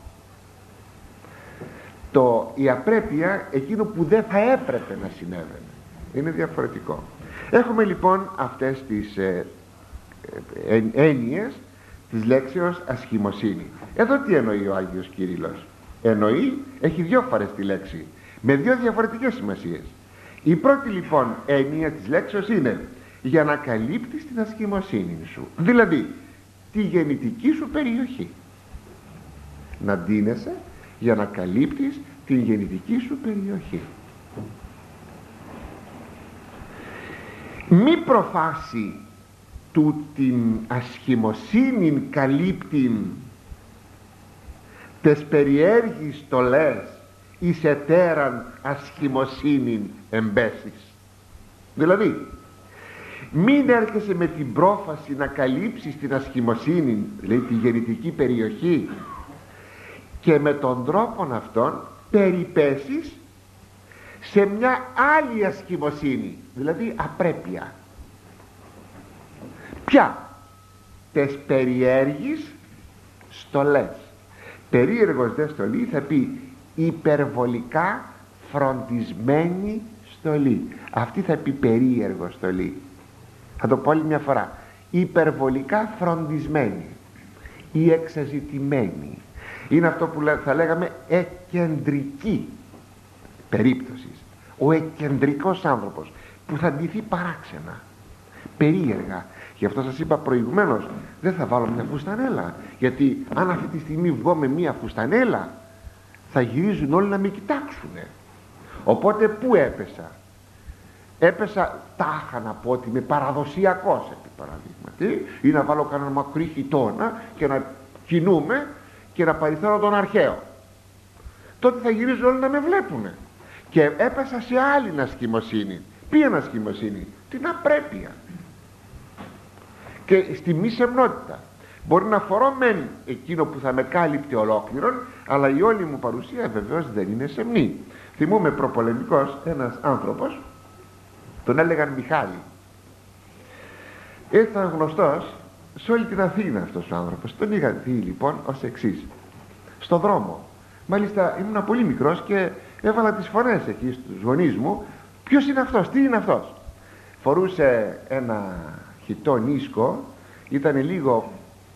Το, η απρέπεια εκείνο που δεν θα έπρεπε να συνέβαινε. Είναι διαφορετικό. Έχουμε λοιπόν αυτές τις ε, ε, έννοιες της λέξεως ασχημοσύνη. Εδώ τι εννοεί ο Άγιος Κύριλλος? Εννοεί, έχει δύο φορές τη λέξη με δύο διαφορετικές σημασίες. Η πρώτη λοιπόν έννοια της λέξεως είναι για να καλύπτεις την ασχημοσύνη σου, δηλαδή τη γεννητική σου περιοχή. Να ντύνεσαι για να καλύπτεις την γεννητική σου περιοχή. Μη προφάσει του την ασχημοσύνην καλύπτην τες περιέργεις στολές εις ετέραν ασχημοσύνην εμπέσεις. Δηλαδή μην έρχεσαι με την πρόφαση να καλύψεις την ασχημοσύνη, δηλαδή τη γεννητική περιοχή, και με τον τρόπον αυτόν περιπέσεις σε μια άλλη ασχημοσύνη, δηλαδή απρέπεια. Ποια? Τες περιέργεις στολές. Περίεργος δε στολή θα πει υπερβολικά φροντισμένη στολή. Αυτή θα πει περίεργο στολή. Θα το πω άλλη μια φορά. Υπερβολικά φροντισμένη ή εξαζητημένη. Είναι αυτό που θα λέγαμε εκκεντρική περίπτωση. Ο εκκεντρικός άνθρωπος που θα ντυθεί παράξενα, περίεργα. Γι' αυτό σας είπα προηγουμένως, δεν θα βάλω μια φουστανέλα, γιατί αν αυτή τη στιγμή βγω με μια φουστανέλα θα γυρίζουν όλοι να με κοιτάξουν. Οπότε πού έπεσα? Έπεσα τάχα να πω ότι είμαι παραδοσιακός, επί παραδείγματι, ή να βάλω κανένα μακρύ χιτώνα και να κινούμε και να παρηθάνω τον αρχαίο. Τότε θα γυρίζουν όλοι να με βλέπουν. Και έπεσα σε άλλη ασχημοσύνη. Ποια ασχημοσύνη? Την απρέπεια και στη μη σεμνότητα. Μπορεί να φορώ μεν εκείνο που θα με κάλυπτε ολόκληρον, αλλά η όλη μου παρουσία βεβαίως δεν είναι σεμνή. Θυμούμαι προπολεμικός ένας άνθρωπος, τον έλεγαν Μιχάλη. Ήταν γνωστός σε όλη την Αθήνα αυτός ο άνθρωπος. Τον είχα δει λοιπόν ως εξής, στο δρόμο. Μάλιστα ήμουν πολύ μικρός και έβαλα τις φωνές εκεί στους γονείς μου, ποιος είναι αυτός, τι είναι αυτός. Φορούσε ένα χιτό νίσκο, ήταν λίγο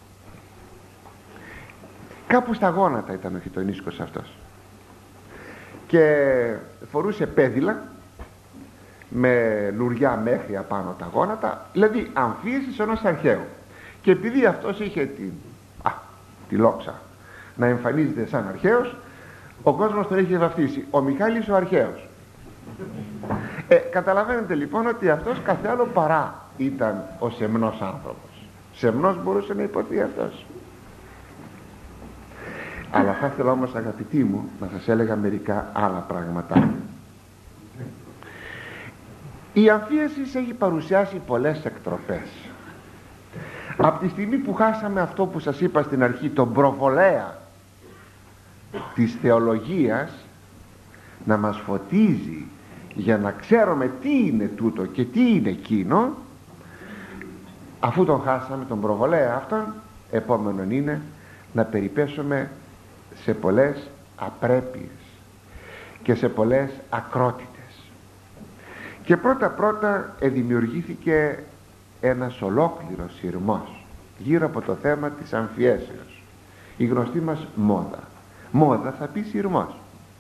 κάπου στα γόνατα, ήταν ο χιτονίσκος αυτός, και φορούσε πέδιλα με λουριά μέχρι απάνω τα γόνατα, δηλαδή αμφίεσης ενός αρχαίου. Και επειδή αυτός είχε τη, α, τη λόξα να εμφανίζεται σαν αρχαίος, ο κόσμος τον είχε βαφτίσει ο Μιχάλης ο αρχαίος. ε, καταλαβαίνετε λοιπόν ότι αυτός κάθε άλλο παρά ήταν ο σεμνός άνθρωπος. Σεμνός μπορούσε να υποθεί αυτός. Αλλά θα ήθελα όμως, αγαπητοί μου, να σας έλεγα μερικά άλλα πράγματα. Η αμφίεση έχει παρουσιάσει πολλές εκτροπές. Από τη στιγμή που χάσαμε αυτό που σας είπα στην αρχή, τον προβολέα της θεολογίας, να μας φωτίζει για να ξέρουμε τι είναι τούτο και τι είναι εκείνο, αφού τον χάσαμε τον προβολέα αυτόν, επόμενον είναι να περιπέσουμε σε πολλές απρέπειες και σε πολλές ακρότητες. Και πρώτα πρώτα δημιουργήθηκε ένας ολόκληρος σειρμός γύρω από το θέμα της αμφιέσεως, η γνωστή μας μόδα. Μόδα θα πει σειρμός.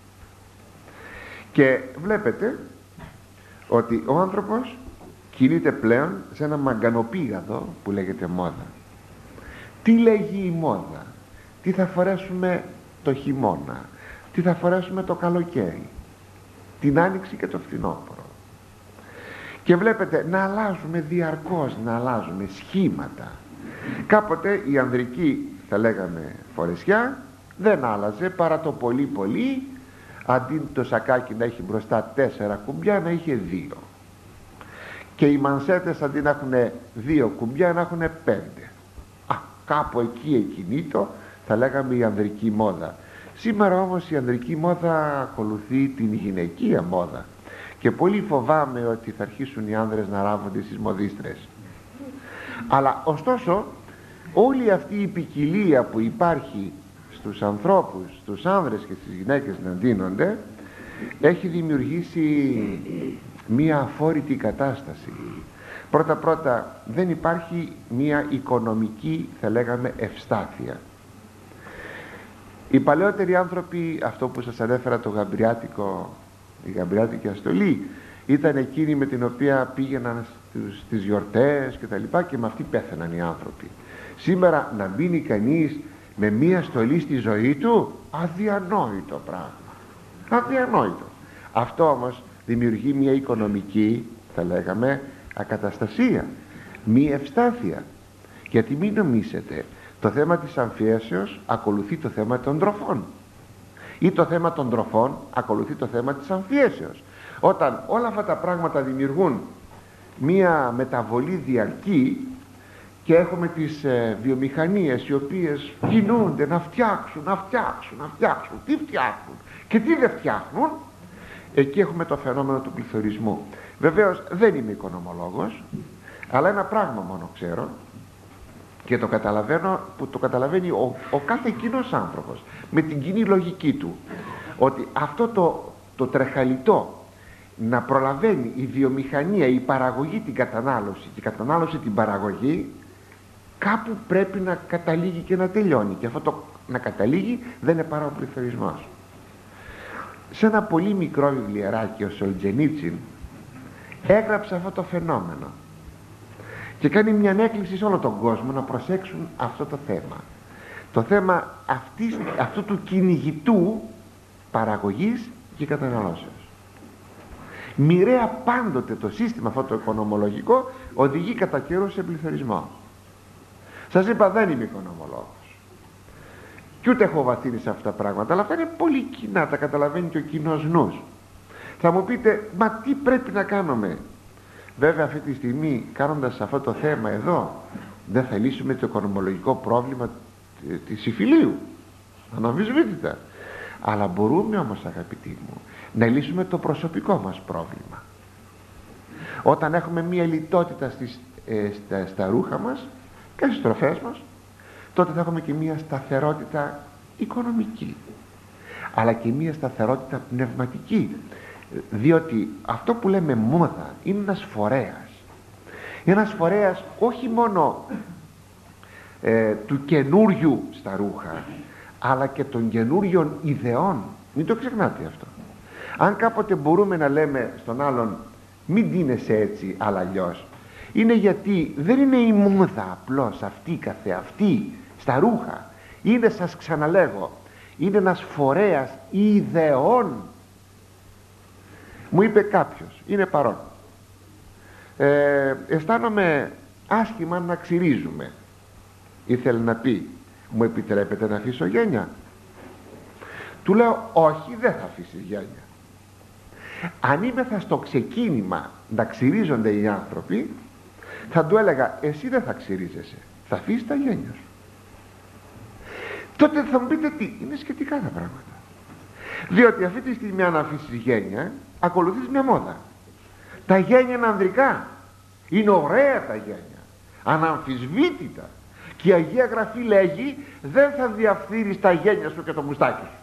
Και βλέπετε ότι ο άνθρωπος κινείται πλέον σε ένα μαγκανοπήγαδο που λέγεται μόδα. Τι λέγει η μόδα? Τι θα φορέσουμε το χειμώνα, τι θα φορέσουμε το καλοκαίρι, την άνοιξη και το φθινόπωρο. Και βλέπετε να αλλάζουμε διαρκώς, να αλλάζουμε σχήματα. Κάποτε η ανδρική, θα λέγαμε, φορεσιά δεν άλλαζε παρά το πολύ πολύ, αντί το σακάκι να έχει μπροστά τέσσερα κουμπιά να είχε δύο, και οι μανσέτες αντί να έχουν δύο κουμπιά να έχουν πέντε. Α, κάπου εκεί εκινήτω, θα λέγαμε, η ανδρική μόδα. Σήμερα όμως η ανδρική μόδα ακολουθεί την γυναικεία μόδα, και πολύ φοβάμαι ότι θα αρχίσουν οι άνδρες να ράβονται στις μοδίστρες. Αλλά ωστόσο όλη αυτή η ποικιλία που υπάρχει στους ανθρώπους, στους άνδρες και στις γυναίκες να ντύνονται, έχει δημιουργήσει μία αφόρητη κατάσταση. Πρώτα πρώτα δεν υπάρχει μία οικονομική, θα λέγαμε, ευστάθεια. Οι παλαιότεροι άνθρωποι, αυτό που σας ανέφερα, το γαμπριάτικο, η γαμπριάτικη αστολή, ήταν εκείνη με την οποία πήγαιναν στους, στις γιορτές και τα λοιπά, και με αυτή πέθαιναν οι άνθρωποι. Σήμερα να μπίνει κανείς με μία στολή στη ζωή του, αδιανόητο πράγμα, αδιανόητο. Αυτό όμως δημιουργεί μία οικονομική, θα λέγαμε, ακαταστασία, μία ευστάθεια. Γιατί μην νομίσετε, το θέμα της αμφιέσεως ακολουθεί το θέμα των τροφών, ή το θέμα των τροφών ακολουθεί το θέμα της αμφιέσεως. Όταν όλα αυτά τα πράγματα δημιουργούν μία μεταβολή διαρκή, και έχουμε τις ε, βιομηχανίες οι οποίες κινούνται να φτιάξουν, να φτιάξουν, να φτιάξουν, τι φτιάχνουν και τι δεν φτιάχνουν, εκεί έχουμε το φαινόμενο του πληθωρισμού. Βεβαίως δεν είμαι οικονομολόγος, αλλά ένα πράγμα μόνο ξέρω, και το καταλαβαίνω, που το καταλαβαίνει ο, ο κάθε κοινός άνθρωπος με την κοινή λογική του, ότι αυτό το, το τρεχαλιτό να προλαβαίνει η βιομηχανία, η παραγωγή την κατανάλωση και η κατανάλωση την παραγωγή, κάπου πρέπει να καταλήγει και να τελειώνει, και αυτό το να καταλήγει δεν είναι παρά ο πληθωρισμός. Σε ένα πολύ μικρό βιβλιαράκι ο Σολτζενίτσιν έγραψε αυτό το φαινόμενο και κάνει μια έκκληση σε όλο τον κόσμο να προσέξουν αυτό το θέμα, το θέμα αυτής, αυτού του κυνηγητού παραγωγής και καταναλώσεως. Μοιραία πάντοτε το σύστημα αυτό το οικονομολογικό οδηγεί κατά καιρό σε πληθωρισμό. Σας είπα, δεν είμαι οικονομολόγος και ούτε έχω βαθύνει σε αυτά τα πράγματα, αλλά αυτά είναι πολύ κοινά, τα καταλαβαίνει και ο κοινός νους. Θα μου πείτε, μα τι πρέπει να κάνουμε? Βέβαια αυτή τη στιγμή, κάνοντας αυτό το θέμα εδώ, δεν θα λύσουμε το οικονομολογικό πρόβλημα της υφηλίου, αναμφισβήτητα, αλλά μπορούμε όμως, αγαπητοί μου, να λύσουμε το προσωπικό μας πρόβλημα. Όταν έχουμε μία λιτότητα στις, ε, στα, στα ρούχα μας, και στις τροφές μας, τότε θα έχουμε και μια σταθερότητα οικονομική, αλλά και μια σταθερότητα πνευματική, διότι αυτό που λέμε μόδα είναι ένας φορέας, ένας φορέας όχι μόνο ε, του καινούριου στα ρούχα, αλλά και των καινούριων ιδεών. Μην το ξεχνάτε αυτό. Αν κάποτε μπορούμε να λέμε στον άλλον μην ντύνεσαι έτσι αλλά αλλιώς, είναι γιατί δεν είναι η μόδα απλώς αυτή καθεαυτή στα ρούχα, είναι, σας ξαναλέγω, είναι ένας φορέας ιδεών. Μου είπε κάποιος, είναι παρόν, ε, αισθάνομαι άσχημα να ξυρίζουμε. Ήθελε να πει, μου επιτρέπετε να αφήσω γένια? Του λέω, όχι, δεν θα αφήσεις γένια. Αν είμαι θα στο ξεκίνημα να ξυρίζονται οι άνθρωποι, θα του έλεγα, εσύ δεν θα ξυρίζεσαι, θα αφήσεις τα γένια σου. Τότε θα μου πείτε τι, είναι σχετικά τα πράγματα. Διότι αυτή τη στιγμή αν αφήσεις γένια, ακολουθείς μια μόδα. Τα γένια είναι ανδρικά, είναι ωραία τα γένια, αναμφισβήτητα. Και η Αγία Γραφή λέγει, δεν θα διαφθείρεις τα γένια σου και το μουστάκι σου.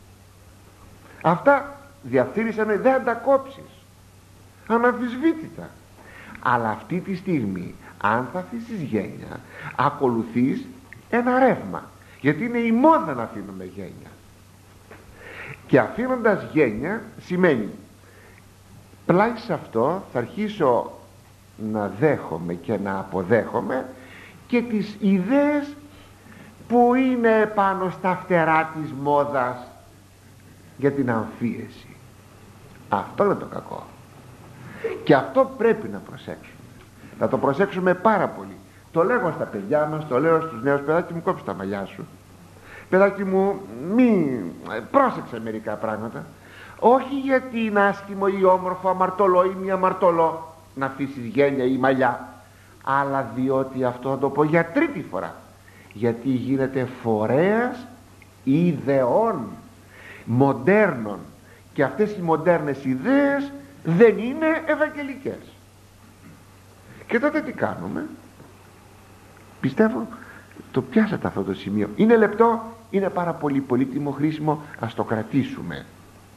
Αυτά διαφθείρισαν, δεν τα κόψεις, αναμφισβήτητα. Αλλά αυτή τη στιγμή αν θα αφήσεις γένια, ακολουθείς ένα ρεύμα, γιατί είναι η μόδα να αφήνουμε γένια. Και αφήνοντας γένια σημαίνει πλάι σε αυτό θα αρχίσω να δέχομαι και να αποδέχομαι και τις ιδέες που είναι πάνω στα φτερά της μόδας για την αμφίεση. Αυτό είναι το κακό, και αυτό πρέπει να προσέξουμε, να το προσέξουμε πάρα πολύ. Το λέγω στα παιδιά μας, το λέω στους νέους, παιδάκι μου, κόψε τα μαλλιά σου, παιδάκι μου, μη πρόσεξε μερικά πράγματα, όχι γιατί είναι άσχημο ή όμορφο, αμαρτωλό ή μη αμαρτωλό να αφήσεις γένια ή μαλλιά, αλλά διότι αυτό θα το πω για τρίτη φορά, γιατί γίνεται φορέας ιδεών μοντέρνων, και αυτές οι μοντέρνες ιδέες δεν είναι ευαγγελικές. Και τότε τι κάνουμε? Πιστεύω το πιάσατε αυτό το σημείο, είναι λεπτό, είναι πάρα πολύ πολύτιμο, χρήσιμο, ας το κρατήσουμε.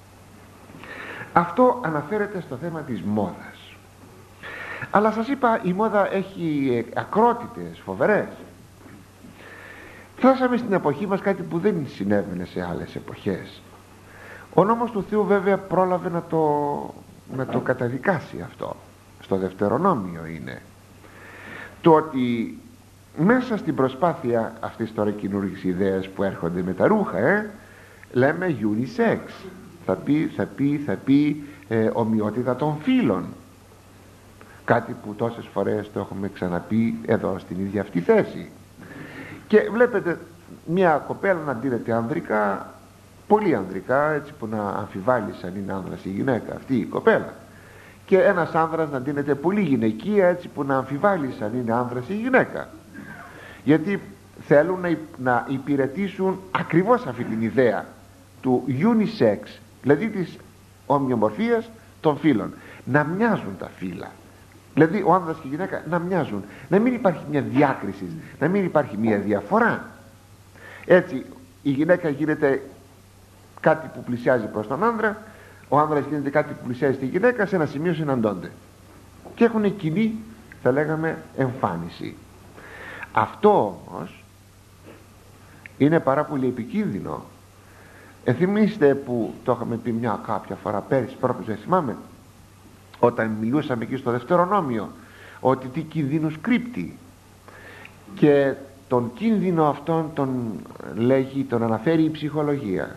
Αυτό αναφέρεται στο θέμα της μόδας, αλλά σας είπα η μόδα έχει ακρότητες φοβερές. Φτάσαμε στην εποχή μας κάτι που δεν συνέβαινε σε άλλες εποχές. Ο νόμος του Θεού βέβαια πρόλαβε να το, να το καταδικάσει αυτό. Στο Δευτερονόμιο είναι το ότι μέσα στην προσπάθεια αυτής τώρα καινούργιες ιδέες που έρχονται με τα ρούχα, ε, λέμε unisex, θα πει, θα πει, θα πει ε, ομοιότητα των φύλων, κάτι που τόσες φορές το έχουμε ξαναπεί εδώ στην ίδια αυτή θέση. Και βλέπετε μια κοπέλα να ντύνεται ανδρικά, πολύ ανδρικά, έτσι που να αμφιβάλλεις αν είναι άνδρας ή γυναίκα αυτή η κοπέλα, και ένας άνδρας να ντύνεται πολύ γυναικεία, έτσι που να αμφιβάλλεις αν είναι άνδρας ή γυναίκα, γιατί θέλουν να, να υπηρετήσουν ακριβώς αυτή την ιδέα του unisex, δηλαδή της ομοιομορφίας των φύλων, να μοιάζουν τα φύλλα, δηλαδή ο άνδρας και η γυναίκα να μοιάζουν, να μην υπάρχει μια διάκριση, να μην υπάρχει μια διαφορά. Έτσι η γυναίκα γίνεται κάτι που πλησιάζει προς τον άνδρα, ο άνδρας γίνεται κάτι που πλησιάζει στη γυναίκα, σε ένα σημείο συναντώνται και έχουν κοινή, θα λέγαμε, εμφάνιση. Αυτό όμως είναι πάρα πολύ επικίνδυνο. Εθυμίστε που το είχαμε πει μια κάποια φορά πέρυσι, πρόπερς, δεν θυμάμαι, όταν μιλούσαμε εκεί στο Δευτερονόμιο, ότι τι κινδύνους κρύπτει, και τον κίνδυνο αυτόν τον λέγει, τον αναφέρει η ψυχολογία,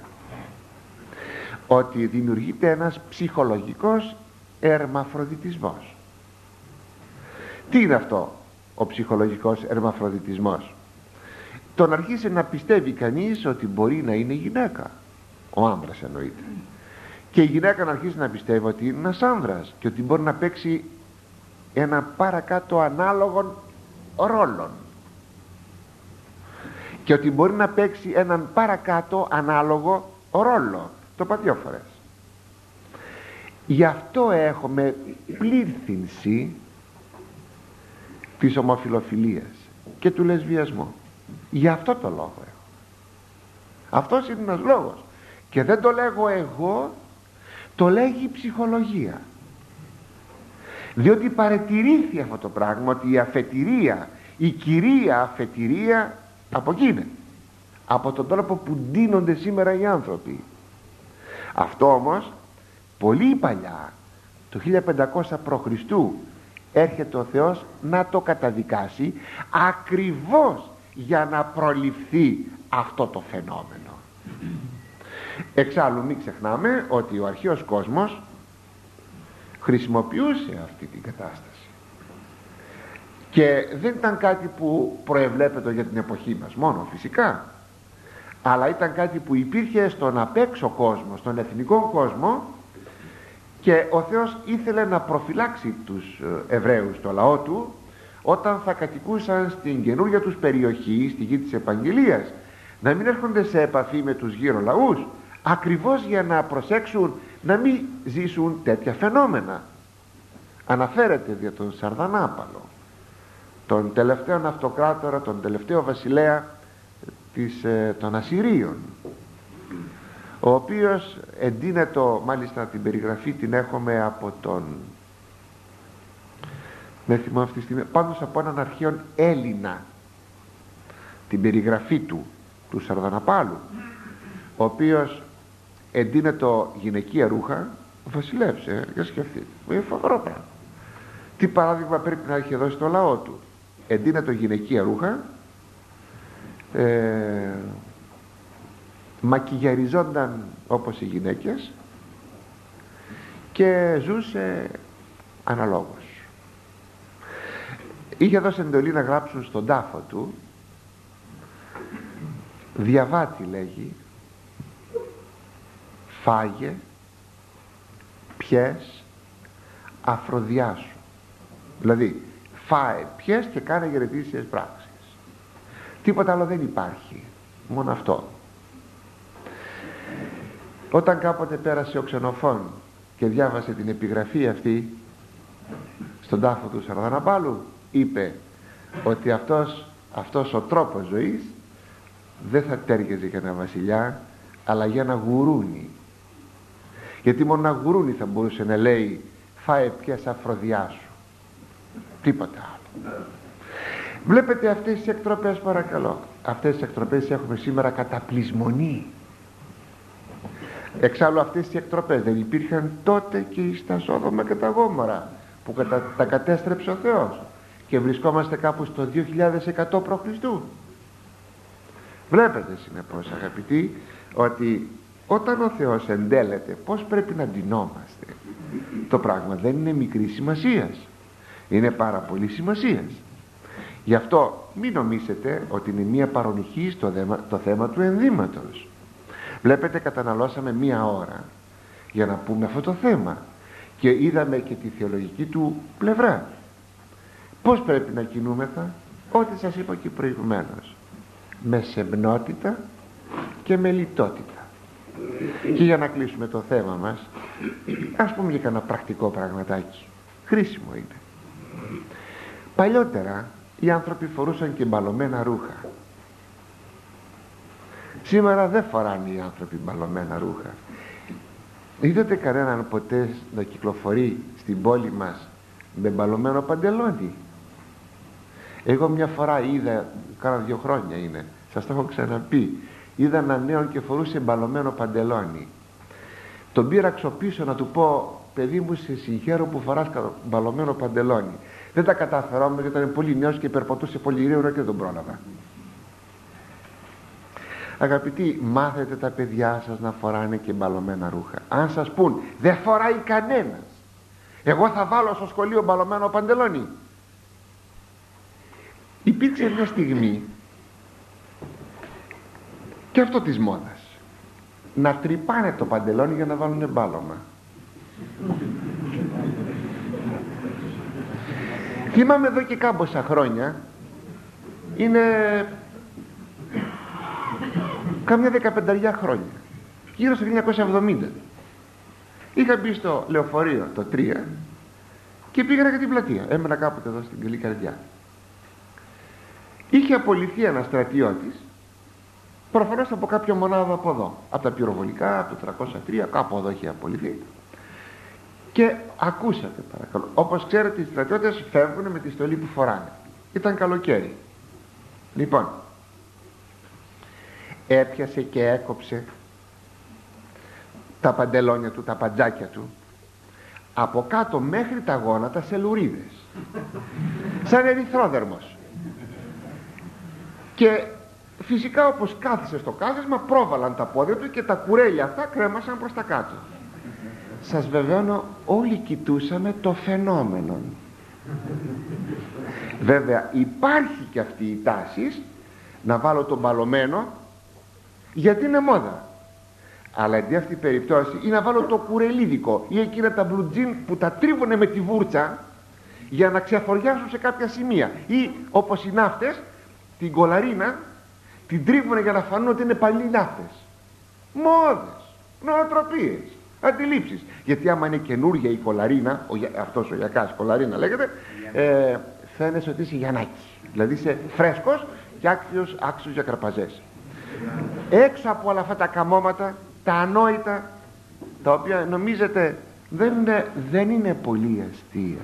ότι δημιουργείται ένας ψυχολογικός ερμαφροδιτισμός. Τι είναι αυτό ο ψυχολογικός ερμαφροδιτισμός? Το να αρχίσει να πιστεύει κανείς ότι μπορεί να είναι γυναίκα, ο άνδρας εννοείται, και η γυναίκα να αρχίσει να πιστεύει ότι είναι ένας άνδρας και ότι μπορεί να παίξει ένα παρακάτω ανάλογον ρόλων, και ότι μπορεί να παίξει έναν παρακάτω ανάλογο ρόλο. Το είπα δύο φορές. Γι' αυτό έχουμε πλήρθυνση της ομοφιλοφιλίας, και του λεσβιασμού. Για αυτό το λόγο έχω. Αυτός είναι ένας λόγος, και δεν το λέγω εγώ, το λέγει η ψυχολογία, διότι παρατηρήθη αυτό το πράγμα, ότι η αφετηρία, η κυρία αφετηρία από εκεί είναι, από τον τρόπο που ντύνονται σήμερα οι άνθρωποι. Αυτό όμως πολύ παλιά, το χίλια πεντακόσια π.Χ. έρχεται ο Θεός να το καταδικάσει, ακριβώς για να προληφθεί αυτό το φαινόμενο. Εξάλλου μην ξεχνάμε ότι ο αρχαίος κόσμος χρησιμοποιούσε αυτή την κατάσταση, και δεν ήταν κάτι που προεβλέπεται για την εποχή μας μόνο φυσικά, αλλά ήταν κάτι που υπήρχε στον απέξω κόσμο, στον εθνικό κόσμο, και ο Θεός ήθελε να προφυλάξει τους Εβραίους, το λαό του, όταν θα κατοικούσαν στην καινούργια τους περιοχή, στη γη της Επαγγελίας, να μην έρχονται σε επαφή με τους γύρω λαούς, ακριβώς για να προσέξουν να μην ζήσουν τέτοια φαινόμενα. Αναφέρεται για τον Σαρδανάπαλο, τον τελευταίο αυτοκράτορα, τον τελευταίο βασιλέα της, ε, των Ασσυρίων, ο οποίος εντείνετο, μάλιστα την περιγραφή την έχουμε από τον, δεν θυμάμαι αυτή τη στιγμή, πάντως από έναν αρχαίον Έλληνα, την περιγραφή του, του Σαρδαναπάλου, ο οποίος εντείνετο γυναικεία ρούχα, βασιλεύσε, για σκεφτείτε, είναι φοβερό πράγμα. Τι παράδειγμα πρέπει να έχει δώσει το λαό του? Εντείνετο γυναικεία ρούχα, ε, μακιγιαριζόνταν όπως οι γυναίκες και ζούσε αναλόγως. Είχε δώσει εντολή να γράψουν στον τάφο του, διαβάτη λέγει, φάγε, πιες, Αφροδιάσου. Δηλαδή φάε, πιες και κάνε γερετήσιες πράξεις. Τίποτα άλλο δεν υπάρχει, μόνο αυτό. Όταν κάποτε πέρασε ο Ξενοφών και διάβασε την επιγραφή αυτή στον τάφο του Σαρδαναπάλου, είπε ότι αυτός, αυτός ο τρόπος ζωής δεν θα τέριαζε για ένα βασιλιά, αλλά για ένα γουρούνι, γιατί μόνο ένα γουρούνι θα μπορούσε να λέει φάε πιες Αφροδιάσου, τίποτα άλλο. Βλέπετε αυτές τις εκτροπές, παρακαλώ, αυτές τις εκτροπές έχουμε σήμερα καταπλησμονή. Εξάλλου αυτές οι εκτροπές δεν υπήρχαν τότε και στα Σόδομα και τα Γόμορα, που κατα, τα κατέστρεψε ο Θεός, και βρισκόμαστε κάπου στο δύο χιλιάδες εκατό π.Χ. Βλέπετε συνεπώς, αγαπητοί, ότι όταν ο Θεός εντέλεται πως πρέπει να ντυνόμαστε, το πράγμα δεν είναι μικρή σημασίας, είναι πάρα πολύ σημασίας. Γι' αυτό μην νομίσετε ότι είναι μία παρονυχή στο θέμα, το θέμα του ενδύματος. Βλέπετε, καταναλώσαμε μία ώρα για να πούμε αυτό το θέμα και είδαμε και τη θεολογική του πλευρά. Πως πρέπει να κινούμεθα? Ό,τι σας είπα και προηγουμένως, με σεμνότητα και με λιτότητα. Και για να κλείσουμε το θέμα μας, ας πούμε για κανένα πρακτικό πραγματάκι, χρήσιμο είναι. Παλιότερα οι άνθρωποι φορούσαν και μπαλωμένα ρούχα. Σήμερα δεν φοράνε οι άνθρωποι μπαλωμένα ρούχα. Είδατε κανέναν ποτέ να κυκλοφορεί στην πόλη μας με μπαλωμένο παντελόνι? Εγώ μια φορά είδα, κάνα δύο χρόνια είναι, σας το έχω ξαναπεί, είδα ένα νέο και φορούσε μπαλωμένο παντελόνι. Τον πήραξω πίσω να του πω, παιδί μου, σε συγχαίρω που φοράς μπαλωμένο παντελόνι. Δεν τα κατάφερα όμως, γιατί ήταν πολύ νέος και περπατούσε πολύ γρήγορα και δεν τον πρόλαβα. Αγαπητοί, μάθετε τα παιδιά σας να φοράνε και μπαλωμένα ρούχα. Αν σας πούν δεν φοράει κανένας, εγώ θα βάλω στο σχολείο μπαλωμένο παντελόνι. Υπήρξε μια στιγμή, και αυτό της μόδας, να τρυπάνε το παντελόνι για να βάλουν μπάλωμα. Θυμάμαι εδώ και κάμποσα χρόνια, είναι κάμια δεκαπενταριά χρόνια, γύρω στο χίλια εννιακόσια εβδομήντα, είχα μπει στο λεωφορείο το τρία και πήγαινα για την πλατεία, έμενα κάποτε εδώ στην Καλή Καρδιά. είχε απολυθεί ένας στρατιώτης, προφανώς από κάποιο μονάδα από εδώ, από τα πυροβολικά, από το τριακόσια τρία, κάπου εδώ είχε απολυθεί. Και ακούσατε παρακαλώ, όπως ξέρετε οι στρατιώτες φεύγουν με τη στολή που φοράνε. Ήταν καλοκαίρι. Λοιπόν, έπιασε και έκοψε τα παντελόνια του, τα παντζάκια του, από κάτω μέχρι τα γόνατα σε λουρίδες, σαν ερυθρόδερμος. Και φυσικά όπως κάθισε στο κάθισμα πρόβαλαν τα πόδια του και τα κουρέλια αυτά κρέμασαν προς τα κάτω. Σας βεβαιώνω, όλοι κοιτούσαμε το φαινόμενο. Βέβαια υπάρχει και αυτή η τάση να βάλω τον μπαλωμένο γιατί είναι μόδα, αλλά αντί αυτή η περίπτωση ή να βάλω το κουρελίδικο ή εκείνα τα μπλουτζίν που τα τρίβουνε με τη βούρτσα για να ξεφοριάσουν σε κάποια σημεία, ή όπως οι ναύτες την κολαρίνα την τρίβουνε για να φανούν ότι είναι παλιοί ναύτες. Μόδες, νοοτροπίες, αντιλήψεις. Γιατί άμα είναι καινούργια η κολαρίνα, ο, αυτός ο γιακάς κολαρίνα λέγεται, ε, φαίνεσαι ότι είσαι Γιαννάκη, δηλαδή είσαι φρέσκος και άξιος, άξιος για καρπαζές. Έξω από όλα αυτά τα καμώματα, τα ανόητα, τα οποία νομίζετε δεν είναι, δεν είναι πολύ αστεία,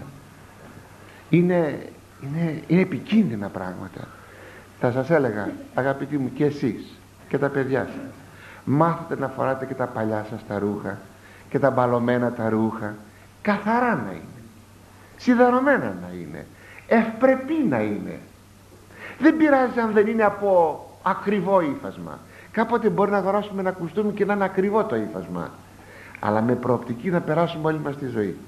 είναι, είναι, είναι επικίνδυνα πράγματα. Θα σας έλεγα, αγαπητοί μου, και εσείς και τα παιδιά σας, μάθετε να φοράτε και τα παλιά σας τα ρούχα και τα μπαλωμένα τα ρούχα, καθαρά να είναι, σιδερωμένα να είναι, ευπρεπή να είναι. Δεν πειράζει αν δεν είναι από ακριβό ύφασμα. Κάποτε μπορεί να αγοράσουμε ένα κουστούμι και να είναι ακριβό το ύφασμα, αλλά με προοπτική να περάσουμε όλη μας τη ζωή.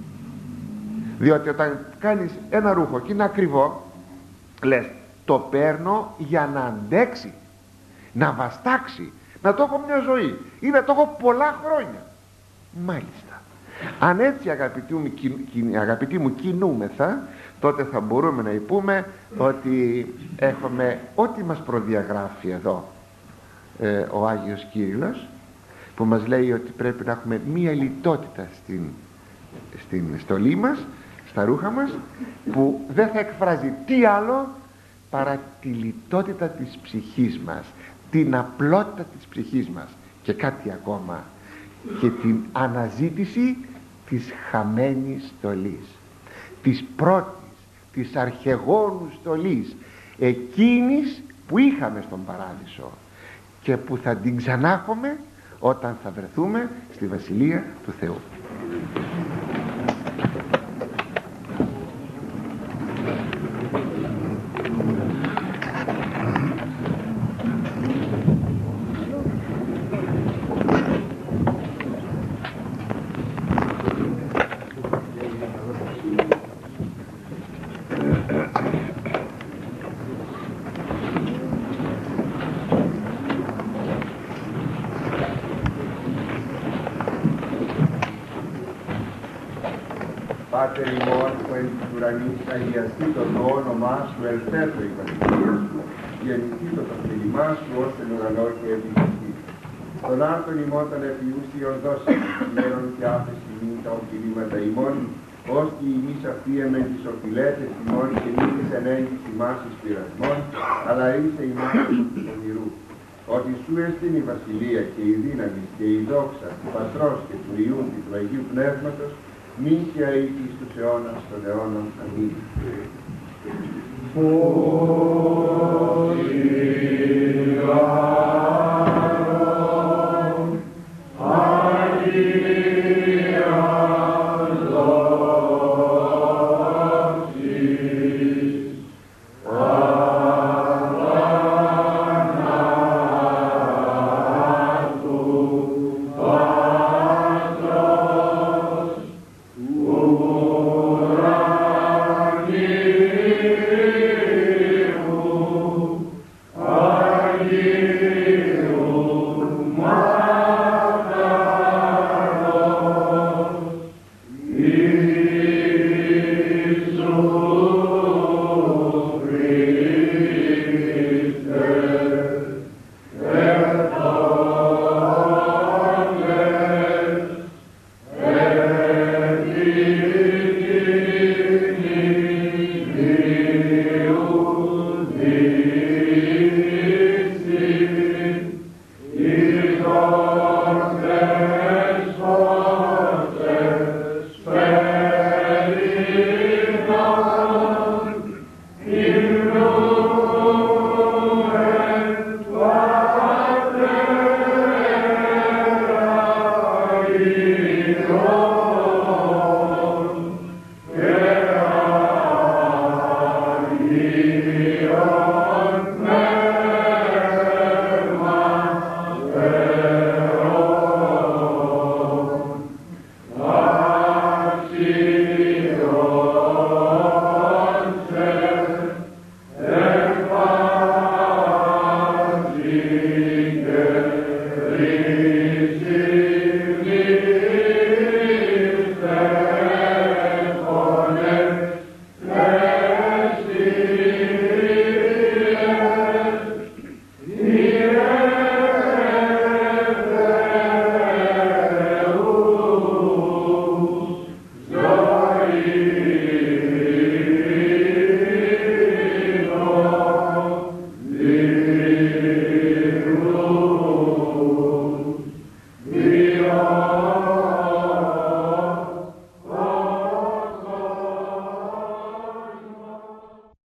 Διότι όταν κάνεις ένα ρούχο και είναι ακριβό, λες το παίρνω για να αντέξει, να βαστάξει, να το έχω μια ζωή ή να το έχω πολλά χρόνια. Μάλιστα, αν έτσι αγαπητοί μου, αγαπητοί μου κινούμεθα, τότε θα μπορούμε να πούμε ότι έχουμε ό,τι μας προδιαγράφει εδώ ε, ο Άγιος Κύριλλος, που μας λέει ότι πρέπει να έχουμε μία λιτότητα στην, στην στολή μας, στα ρούχα μας, που δεν θα εκφράζει τι άλλο παρά τη λιτότητα της ψυχής μας, την απλότητα της ψυχής μας, και κάτι ακόμα, και την αναζήτηση της χαμένης στολής, της πρώτης, της αρχαιγόνου στολής, εκείνης που είχαμε στον Παράδεισο και που θα την ξανάχουμε όταν θα βρεθούμε στη Βασιλεία του Θεού. Πάτερ ημών που εν της ουρανής αγιαστήτω το όνομά σου, ελθέτω η βασιλεία σου, γεννηθήτω το θέλημά σου ως εν ουρανό και επί της γης. Τον άρτον ημών των επιούσιων δώσει, ημέρων και άφεση μην τα οφειλήματα ημών, ως και ημείς αυτοί εμεν τις οφειλέτες ημών και μην της ενέγγις ημάς εις πειρασμών, αλλά ρίσε ημάς του πονηρού. Ότι σου εστίν η βασιλεία και η δύναμη και η δόξα του Πατρός και του Υιού και του Αγίου Πνεύματος, μην και αίκη στους αιώνας των αιώνων. Αμήν.